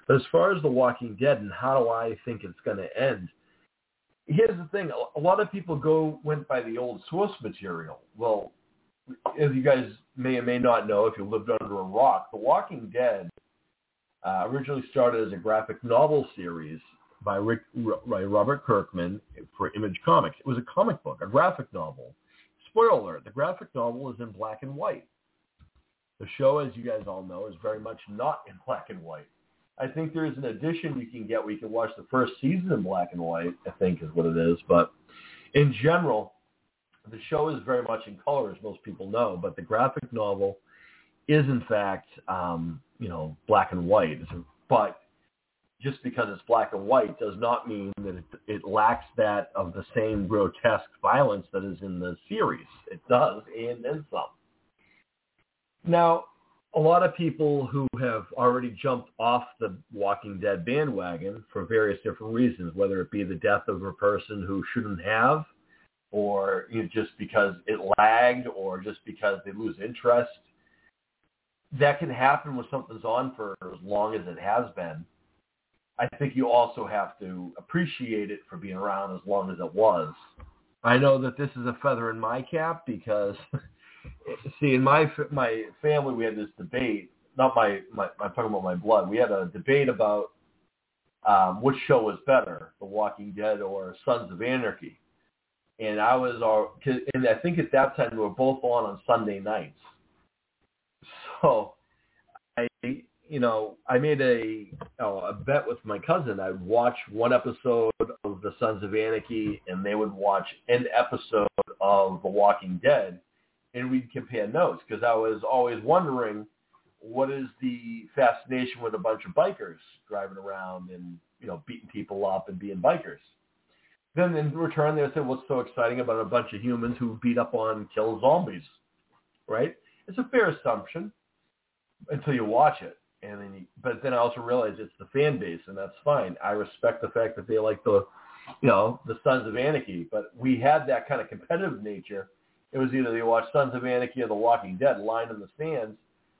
But as far as The Walking Dead and how do I think it's going to end, here's the thing. A lot of people went by the old source material. Well, as you guys may or may not know, if you lived under a rock, The Walking Dead originally started as a graphic novel series by Robert Kirkman for Image Comics. It was a comic book, a graphic novel. Spoiler alert, the graphic novel is in black and white. The show, as you guys all know, is very much not in black and white. I think there is an edition you can get where you can watch the first season in black and white, I think is what it is. But in general, the show is very much in color, as most people know. But the graphic novel is, in fact, black and white. But just because it's black and white does not mean that it lacks that of the same grotesque violence that is in the series. It does, and then some. Now, a lot of people who have already jumped off the Walking Dead bandwagon for various different reasons, whether it be the death of a person who shouldn't have, or just because it lagged, or just because they lose interest. That can happen when something's on for as long as it has been. I think you also have to appreciate it for being around as long as it was. I know that this is a feather in my cap because, see, in my family we had this debate. I'm talking about my blood. We had a debate about which show was better, The Walking Dead or Sons of Anarchy. And and I think at that time we were both on Sunday nights. So I made a bet with my cousin. I'd watch one episode of The Sons of Anarchy, and they would watch an episode of The Walking Dead, and we'd compare notes, because I was always wondering, what is the fascination with a bunch of bikers driving around and, beating people up and being bikers? Then in return, they said, what's so exciting about a bunch of humans who beat up on, kill zombies, right? It's a fair assumption until you watch it. But then I also realized it's the fan base, and that's fine. I respect the fact that they like the Sons of Anarchy, but we had that kind of competitive nature. It was either they watched Sons of Anarchy or The Walking Dead, lying in the stands.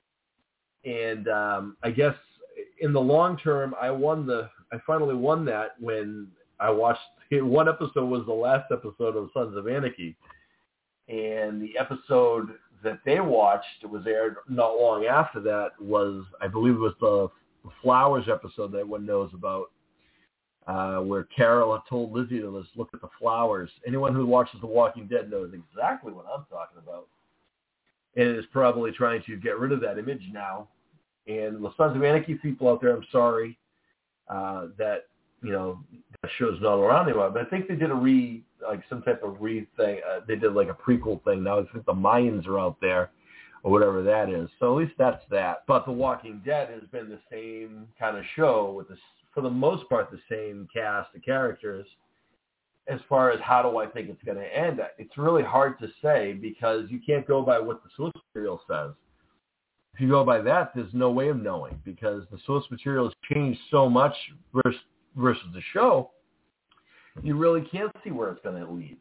And I guess in the long term, I finally won that when I watched one episode was the last episode of Sons of Anarchy, and the episode that they watched was aired not long after that was, I believe it was the Flowers episode that everyone knows about, where Carol had told Lizzie to let's look at the flowers. Anyone who watches The Walking Dead knows exactly what I'm talking about, and is probably trying to get rid of that image now. And the Sons of Anarchy people out there, I'm sorry that that show's not around anymore. But I think they did some type of thing. They did like a prequel thing. Now I think the Mayans are out there, or whatever that is. So at least that's that. But The Walking Dead has been the same kind of show with for the most part, the same cast of characters. As far as how do I think it's going to end, it's really hard to say, because you can't go by what the source material says. If you go by that, there's no way of knowing, because the source material has changed so much versus the show. You really can't see where it's going to lead.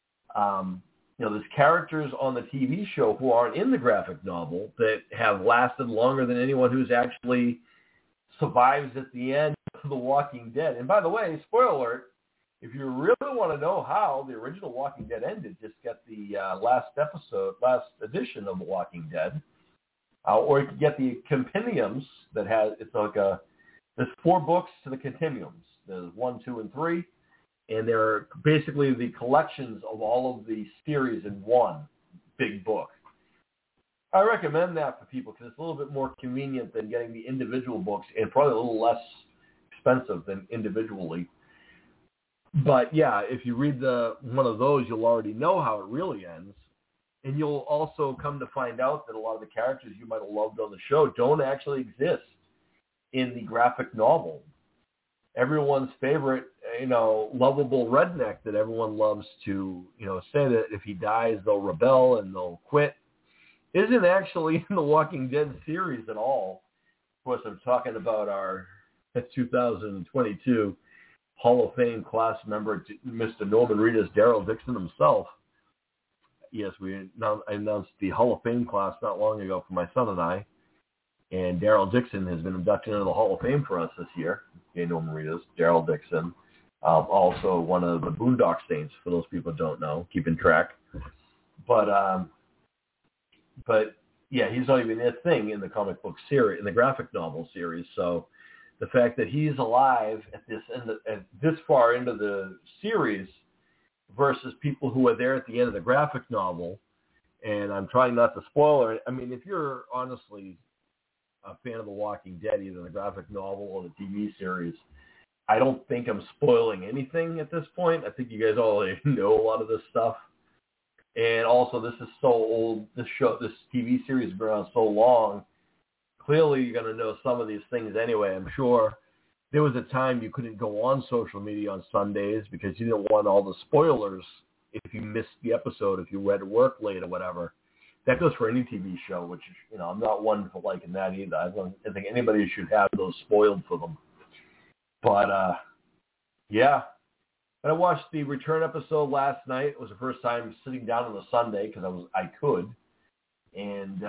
There's characters on the TV show who aren't in the graphic novel that have lasted longer than anyone who's actually survives at the end of The Walking Dead. And by the way, spoiler alert, if you really want to know how the original Walking Dead ended, just get the last edition of The Walking Dead. Or you can get the compendiums that there's 4 books to the compendiums. There's 1, 2, and 3. And they're basically the collections of all of the series in one big book. I recommend that for people because it's a little bit more convenient than getting the individual books, and probably a little less expensive than individually. But yeah, if you read one of those, you'll already know how it really ends. And you'll also come to find out that a lot of the characters you might have loved on the show don't actually exist in the graphic novel. Everyone's favorite, lovable redneck that everyone loves to, say that if he dies, they'll rebel and they'll quit, isn't actually in the Walking Dead series at all. Of course, I'm talking about our 2022 Hall of Fame class member, Mr. Norman Reedus, Daryl Dixon himself. Yes, I announced the Hall of Fame class not long ago for my son and I. And Daryl Dixon has been inducted into the Hall of Fame for us this year. Okay, Norman Reedus, Daryl Dixon. Also one of the Boondock Saints, for those people who don't know, keeping track. But yeah, he's not even a thing in the comic book series, in the graphic novel series. So the fact that he's alive at this far into the series versus people who are there at the end of the graphic novel, and I'm trying not to spoil it. I mean, if you're honestly a fan of The Walking Dead, either the graphic novel or the TV series, I don't think I'm spoiling anything at this point. I think you guys already know a lot of this stuff. And also, this is so old. This TV series has been around so long. Clearly, you're going to know some of these things anyway. I'm sure there was a time you couldn't go on social media on Sundays because you didn't want all the spoilers if you missed the episode, if you were at work late or whatever. That goes for any TV show, which, I'm not one for liking that either. I think anybody should have those spoiled for them. But, yeah. And I watched the return episode last night. It was the first time sitting down on a Sunday because I could. And,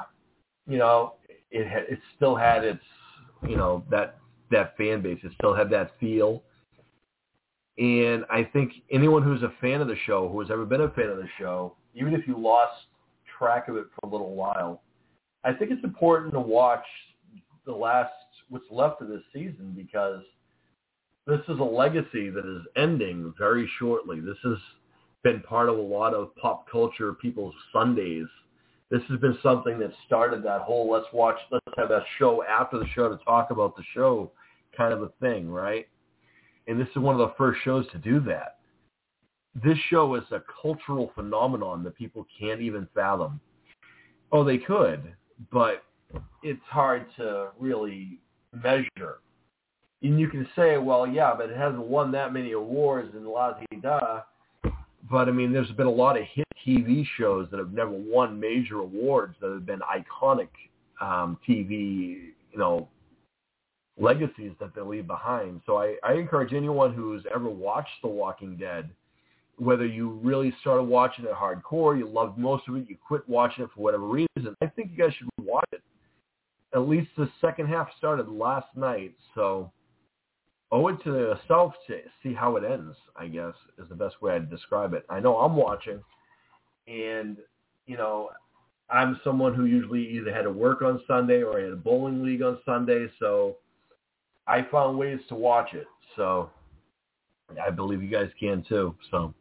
it still had its, that fan base. It still had that feel. And I think anyone who's a fan of the show, who has ever been a fan of the show, even if you lost track of it for a little while, I think it's important to watch what's left of this season, because this is a legacy that is ending very shortly. This has been part of a lot of pop culture people's Sundays. This has been something that started that whole let's have a show after the show to talk about the show kind of a thing, right? And this is one of the first shows to do that. This show is a cultural phenomenon that people can't even fathom. Oh, they could, but it's hard to really measure. And you can say, well, yeah, but it hasn't won that many awards and la-di-da. But, I mean, there's been a lot of hit TV shows that have never won major awards that have been iconic TV, legacies that they leave behind. So I encourage anyone who's ever watched The Walking Dead, whether you really started watching it hardcore, you loved most of it, you quit watching it for whatever reason, I think you guys should watch it. At least the second half started last night, so owe it to yourself to see how it ends, I guess, is the best way I'd describe it. I know I'm watching, and, I'm someone who usually either had to work on Sunday or I had a bowling league on Sunday, so I found ways to watch it. So I believe you guys can too. So,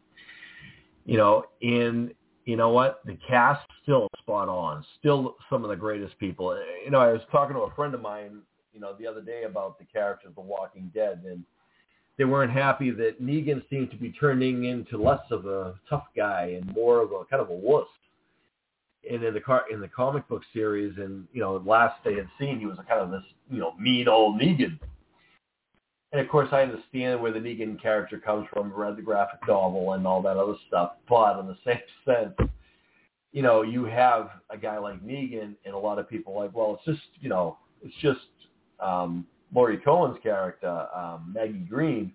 and you know what? The cast still spot on. Still some of the greatest people. I was talking to a friend of mine, the other day about the character of The Walking Dead, and they weren't happy that Negan seemed to be turning into less of a tough guy and more of a kind of a wuss. And in the comic book series, and last they had seen, he was kind of this mean old Negan. And of course, I understand where the Negan character comes from, read the graphic novel and all that other stuff. But in the same sense, you have a guy like Negan, and a lot of people are like, well, it's just Laurie Cohen's character, Maggie Green,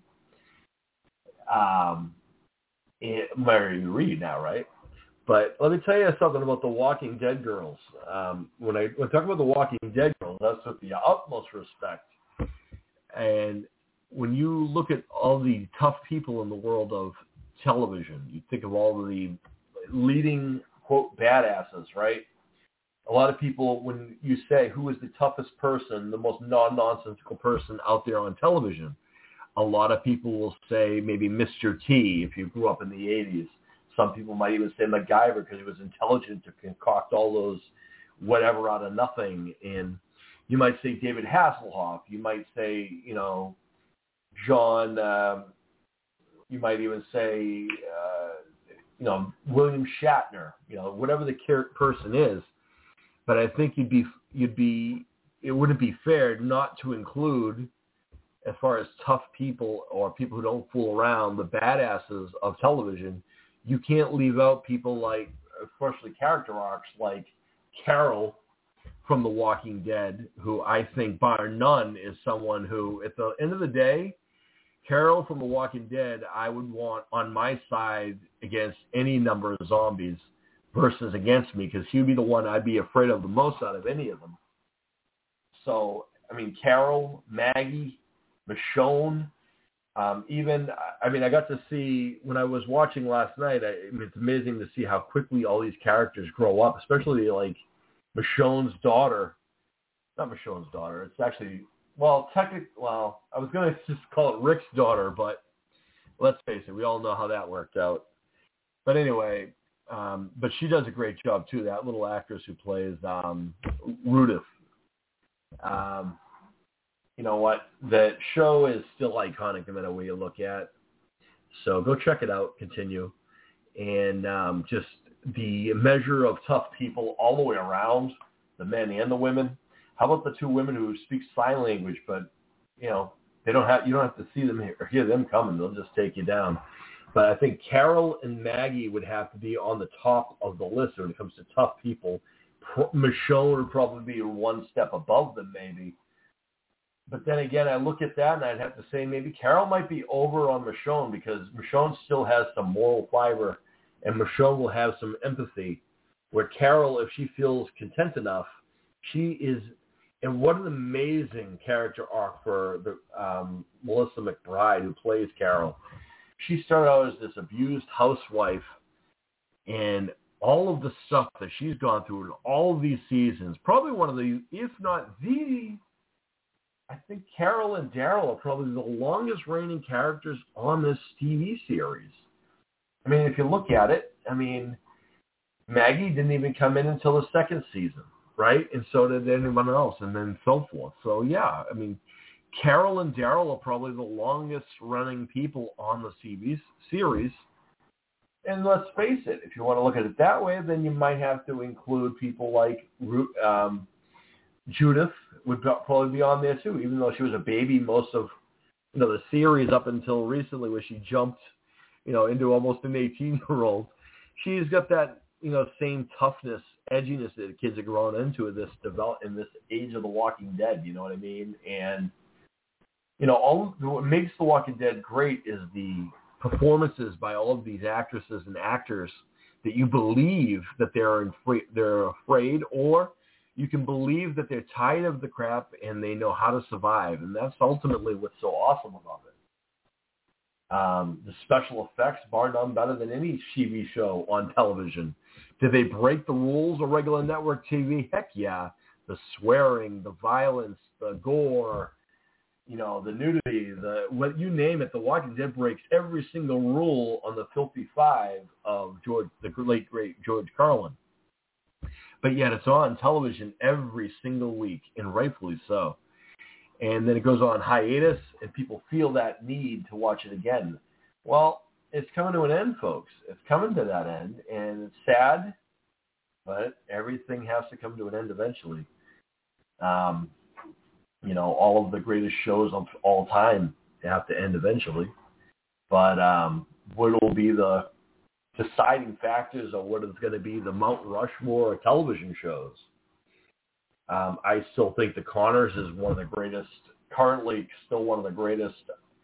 Mary Reed now, right? But let me tell you something about the Walking Dead girls. When I talk about the Walking Dead girls, that's with the utmost respect. And when you look at all the tough people in the world of television, you think of all of the leading, quote, badasses, right? A lot of people, when you say who is the toughest person, the most non-nonsensical person out there on television, a lot of people will say maybe Mr. T if you grew up in the 80s. Some people might even say MacGyver because he was intelligent to concoct all those whatever out of nothing. And you might say David Hasselhoff. You might say, John, you might even say, William Shatner, whatever the person is. But I think it wouldn't be fair not to include, as far as tough people or people who don't fool around, the badasses of television. You can't leave out people like, especially character arcs like Carol from The Walking Dead, who I think, bar none, is someone who, at the end of the day, Carol from The Walking Dead, I would want on my side against any number of zombies versus against me, because he'd be the one I'd be afraid of the most out of any of them. So, I mean, Carol, Maggie, Michonne, I got to see, when I was watching last night, it's amazing to see how quickly all these characters grow up, especially like Michonne's daughter. Not Michonne's daughter. It's actually, I was going to just call it Rick's daughter, but let's face it, we all know how that worked out. But anyway, but she does a great job too, that little actress who plays Rudith. You know what? The show is still iconic no matter where you look at. So go check it out, continue. And just the measure of tough people all the way around, the men and the women. How about the two women who speak sign language, but, you don't have to see them or hear them coming. They'll just take you down. But I think Carol and Maggie would have to be on the top of the list when it comes to tough people. Michonne would probably be one step above them maybe. But then again, I look at that and I'd have to say maybe Carol might be over on Michonne because Michonne still has some moral fiber and Michonne will have some empathy. Where Carol, if she feels content enough, she is, and what an amazing character arc for the Melissa McBride who plays Carol. She started out as this abused housewife, and all of the stuff that she's gone through in all of these seasons, probably one of the, if not the, I think Carol and Daryl are probably the longest reigning characters on this TV series. I mean, if you look at it, Maggie didn't even come in until the second season, right? And so did anyone else, and then so forth. So, yeah, Carol and Daryl are probably the longest running people on the TV series. And let's face it, if you want to look at it that way, then you might have to include people like Judith would probably be on there too, even though she was a baby most of the series up until recently where she jumped into almost an 18-year-old. She's got that same toughness, edginess that kids are growing into in this age of The Walking Dead, you know what I mean? And what makes The Walking Dead great is the performances by all of these actresses and actors that you believe that they're afraid, or you can believe that they're tired of the crap and they know how to survive. And that's ultimately what's so awesome about it. The special effects, bar none, better than any TV show on television. Did they break the rules of regular network TV? Heck yeah. The swearing, the violence, the gore, the nudity, what you name it, The Walking Dead breaks every single rule on the Filthy Five of the late, great George Carlin. But yet it's on television every single week, and rightfully so. And then it goes on hiatus, and people feel that need to watch it again. Well, it's coming to an end, folks. It's coming to that end, and it's sad, but everything has to come to an end eventually. All of the greatest shows of all time have to end eventually. But what will be the deciding factors of what is going to be the Mount Rushmore of television shows? I still think The Conners is one of the greatest, currently still one of the greatest,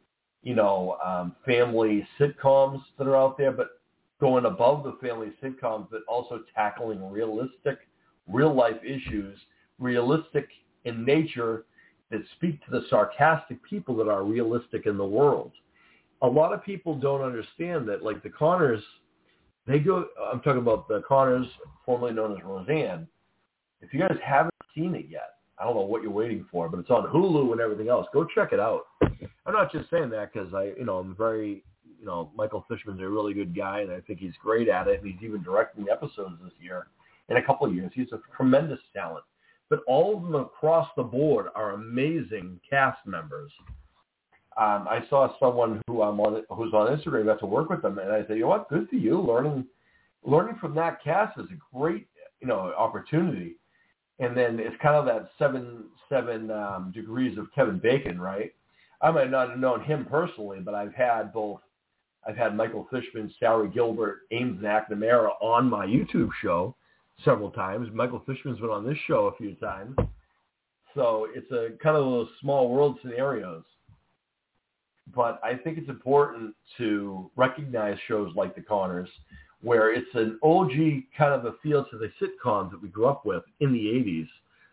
family sitcoms that are out there, but going above the family sitcoms, but also tackling realistic, real-life issues, realistic in nature, that speak to the sarcastic people that are realistic in the world. A lot of people don't understand that, like The Conners, I'm talking about The Conners, formerly known as Roseanne. If you guys haven't seen it yet, I don't know what you're waiting for, but it's on Hulu and everything else. Go check it out. I'm not just saying that because I'm very, Michael Fishman's a really good guy, and I think he's great at it, and he's even directing episodes this year. In a couple of years, he's a tremendous talent. But all of them across the board are amazing cast members. I saw someone who's on Instagram got to work with them, and I said, what? Good for you. Learning from that cast is a great, opportunity. And then it's kind of that seven degrees of Kevin Bacon, right? I might not have known him personally, but I've had Michael Fishman, Sally Gilbert, Ames McNamara on my YouTube show several times. Michael Fishman's been on this show a few times. So it's a kind of those small world scenarios. But I think it's important to recognize shows like The Conners, where it's an OG kind of a feel to the sitcoms that we grew up with in the 80s,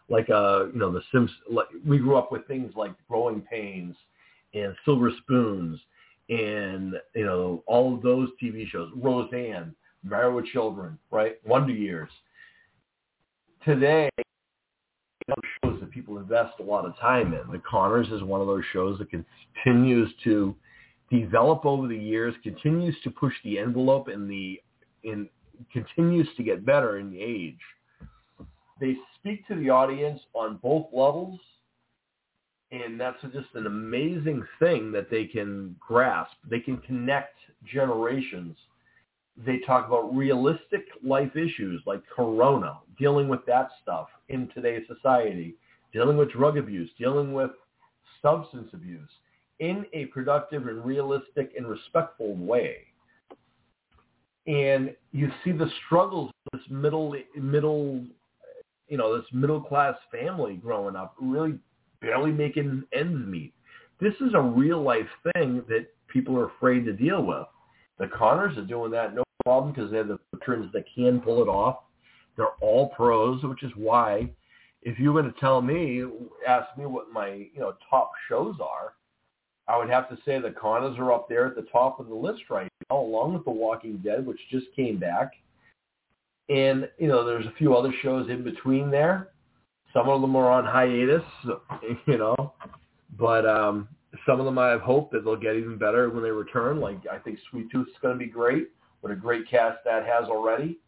like the Sims. Like, we grew up with things like Growing Pains and Silver Spoons, and all of those TV shows. Roseanne, Married with Children, right? Wonder Years. Today, shows that people invest a lot of time in. The Conners is one of those shows that continues to develop over the years, continues to push the envelope and continues to get better in the age. They speak to the audience on both levels, and that's just an amazing thing that they can grasp. They can connect generations. They talk about realistic life issues like Corona, dealing with that stuff in today's society, dealing with drug abuse, dealing with substance abuse in a productive and realistic and respectful way. And you see the struggles of this this middle class family growing up, really barely making ends meet. This is a real life thing that people are afraid to deal with. The Conners are doing that no problem because they're the veterans that can pull it off. They're all pros, which is why if you were to ask me what my top shows are, I would have to say the Conners are up there at the top of the list right now, along with The Walking Dead, which just came back. And, there's a few other shows in between there. Some of them are on hiatus, but some of them I have hope that they'll get even better when they return. Like, I think Sweet Tooth is going to be great. What a great cast that has already.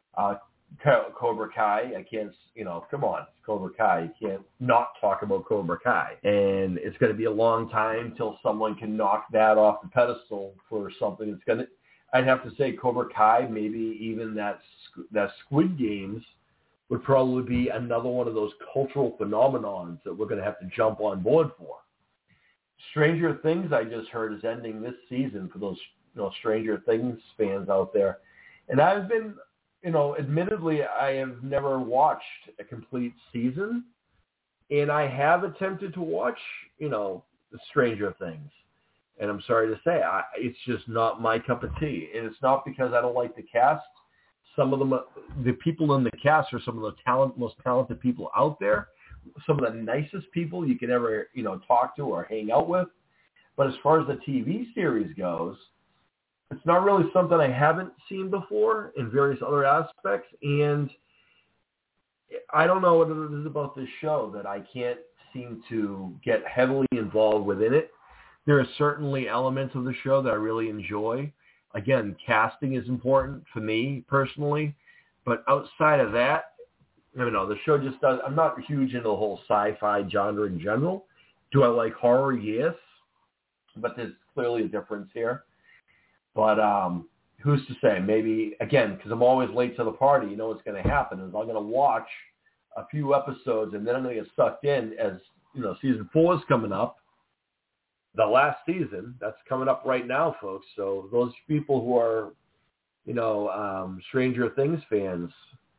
Cobra Kai, I can't, come on, it's Cobra Kai. You can't not talk about Cobra Kai. And it's going to be a long time till someone can knock that off the pedestal for something that's going to, I'd have to say Cobra Kai, maybe even that Squid Games would probably be another one of those cultural phenomenons that we're going to have to jump on board for. Stranger Things, I just heard, is ending this season for those Stranger Things fans out there. And I've been, admittedly, I have never watched a complete season. And I have attempted to watch, Stranger Things. And I'm sorry to say, it's just not my cup of tea. And it's not because I don't like the cast. Some of them, the people in the cast are some of the most talented people out there. Some of the nicest people you can ever, talk to or hang out with. But as far as the TV series goes, it's not really something I haven't seen before in various other aspects. And I don't know what it is about this show that I can't seem to get heavily involved within it. There are certainly elements of the show that I really enjoy. Again, casting is important for me personally. But outside of that, the show just does. I'm not huge into the whole sci-fi genre in general. Do I like horror? Yes. But there's clearly a difference here. But who's to say? Maybe, again, because I'm always late to the party, what's going to happen is I'm going to watch a few episodes and then I'm going to get sucked in as, season 4 is coming up. The last season, that's coming up right now, folks. So those people who are, Stranger Things fans,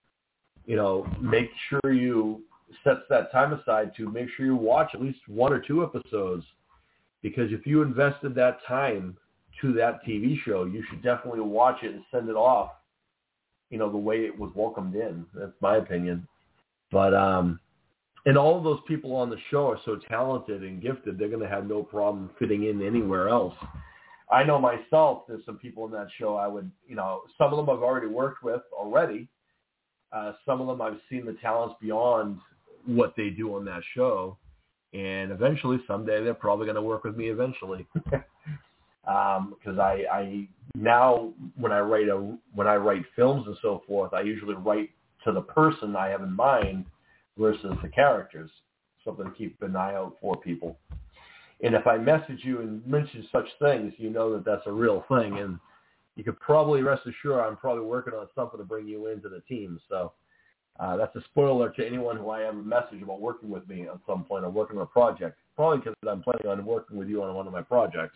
make sure you set that time aside to make sure you watch at least 1 or 2 episodes. Because if you invested that time to that TV show, you should definitely watch it and send it off, the way it was welcomed in. That's my opinion. But, and all of those people on the show are so talented and gifted, they're going to have no problem fitting in anywhere else. I know myself, there's some people in that show I would, some of them I've already worked with already. Some of them I've seen the talents beyond what they do on that show. And eventually, someday, they're probably going to work with me eventually. Because I now, when I write films and so forth, I usually write to the person I have in mind versus the characters. Something to keep an eye out for people. And if I message you and mention such things, that that's a real thing. And you could probably rest assured I'm probably working on something to bring you into the team. So that's a spoiler to anyone who I have a message about working with me at some point or working on a project. Probably because I'm planning on working with you on one of my projects.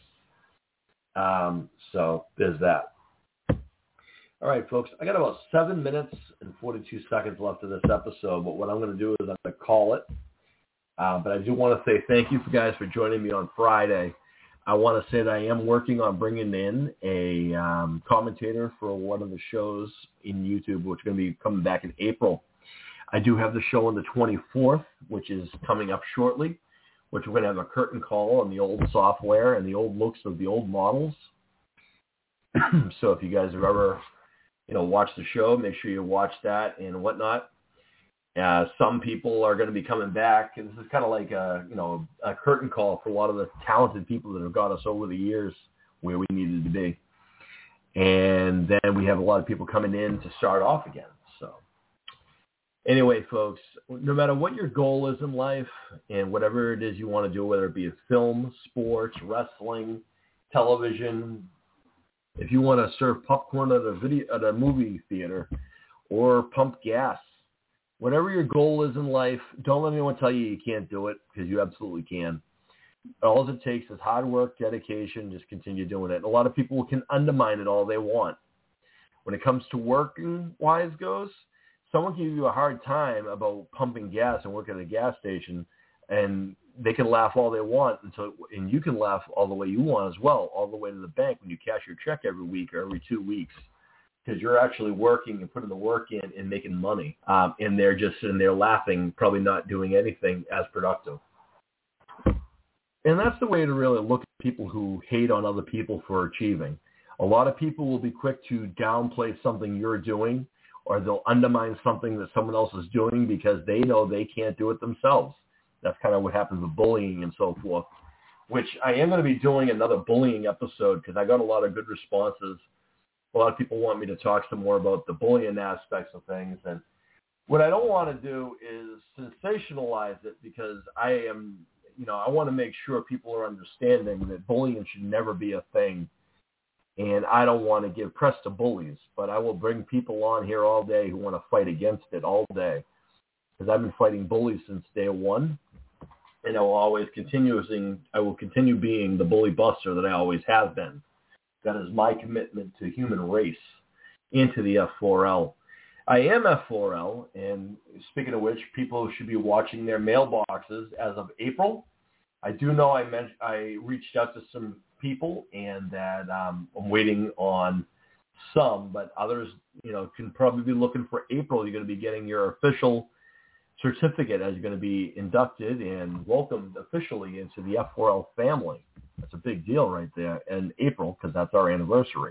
So there's that. All right, folks, I got about 7 minutes and 42 seconds left of this episode, but what I'm going to do is I'm going to call it. But I do want to say thank you guys for joining me on Friday. I want to say that I am working on bringing in a commentator for one of the shows in YouTube, which is going to be coming back in April. I do have the show on the 24th, which is coming up shortly, which we're going to have a curtain call on the old software and the old looks of the old models. So if you guys have ever, watched the show, make sure you watch that and whatnot. Some people are going to be coming back, and this is kind of like a curtain call for a lot of the talented people that have got us over the years where we needed to be. And then we have a lot of people coming in to start off again. So anyway, folks, no matter what your goal is in life and whatever it is you want to do, whether it be a film, sports, wrestling, television, if you want to serve popcorn at a movie theater or pump gas, whatever your goal is in life, don't let anyone tell you can't do it, because you absolutely can. All it takes is hard work, dedication, just continue doing it. A lot of people can undermine it all they want. When it comes to working-wise goes, someone can give you a hard time about pumping gas and working at a gas station, and they can laugh all they want, and you can laugh all the way you want as well, all the way to the bank when you cash your check every week or every 2 weeks, because you're actually working and putting the work in and making money. And they're just sitting there laughing, probably not doing anything as productive. And that's the way to really look at people who hate on other people for achieving. A lot of people will be quick to downplay something you're doing, or they'll undermine something that someone else is doing because they know they can't do it themselves. That's kind of what happens with bullying and so forth, which I am going to be doing another bullying episode because I got a lot of good responses. A lot of people want me to talk some more about the bullying aspects of things. And what I don't want to do is sensationalize it, because I want to make sure people are understanding that bullying should never be a thing. And I don't want to give press to bullies, but I will bring people on here all day who want to fight against it all day, because I've been fighting bullies since day one. And I will continue being the bully buster that I always have been. That is my commitment to human race and to the F4L. I am F4L, and speaking of which, people should be watching their mailboxes as of April. I do know I reached out to some people, and that I'm waiting on some, but others, can probably be looking for April. You're going to be getting your official certificate as you're going to be inducted and welcomed officially into the F4L family. That's a big deal right there in April, because that's our anniversary.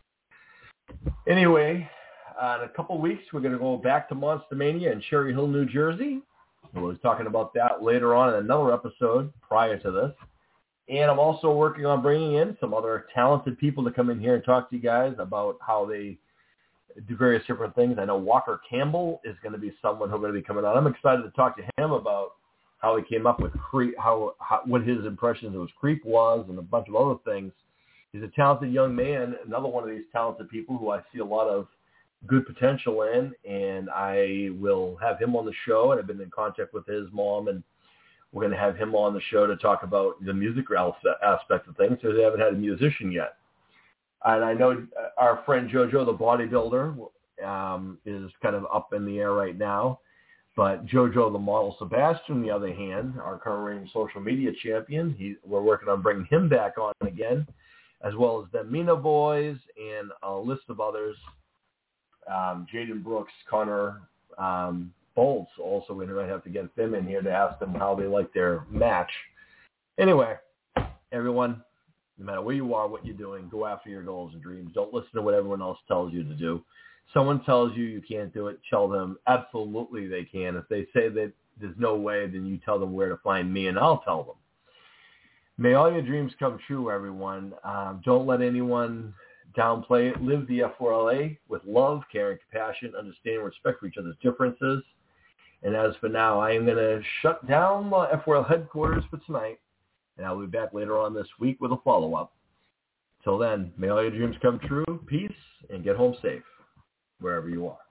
Anyway, in a couple of weeks, we're going to go back to Monster Mania in Cherry Hill, New Jersey. We'll be talking about that later on in another episode prior to this. And I'm also working on bringing in some other talented people to come in here and talk to you guys about how they do various different things. I know Walker Campbell is going to be someone who's going to be coming on. I'm excited to talk to him about how he came up with Creep, what his impressions of his Creep was, and a bunch of other things. He's a talented young man, another one of these talented people who I see a lot of good potential in, and I will have him on the show, and I've been in contact with his mom, and we're going to have him on the show to talk about the music aspect of things, because they haven't had a musician yet. And I know our friend JoJo, the bodybuilder, is kind of up in the air right now. But JoJo, the model Sebastian, on the other hand, our current reigning social media champion, we're working on bringing him back on again, as well as the Mina Boys and a list of others. Jaden Brooks, Connor Bolts, also we might have to get them in here to ask them how they like their match. Anyway, everyone, no matter where you are, what you're doing, go after your goals and dreams. Don't listen to what everyone else tells you to do. Someone tells you you can't do it, tell them absolutely they can. If they say that there's no way, then you tell them where to find me, and I'll tell them. May all your dreams come true, everyone. Don't let anyone downplay it. Live the F4LA with love, care, and compassion, understanding and respect for each other's differences. And as for now, I am going to shut down the F4L headquarters for tonight, and I'll be back later on this week with a follow-up. Till then, may all your dreams come true, peace, and get home safe, wherever you are.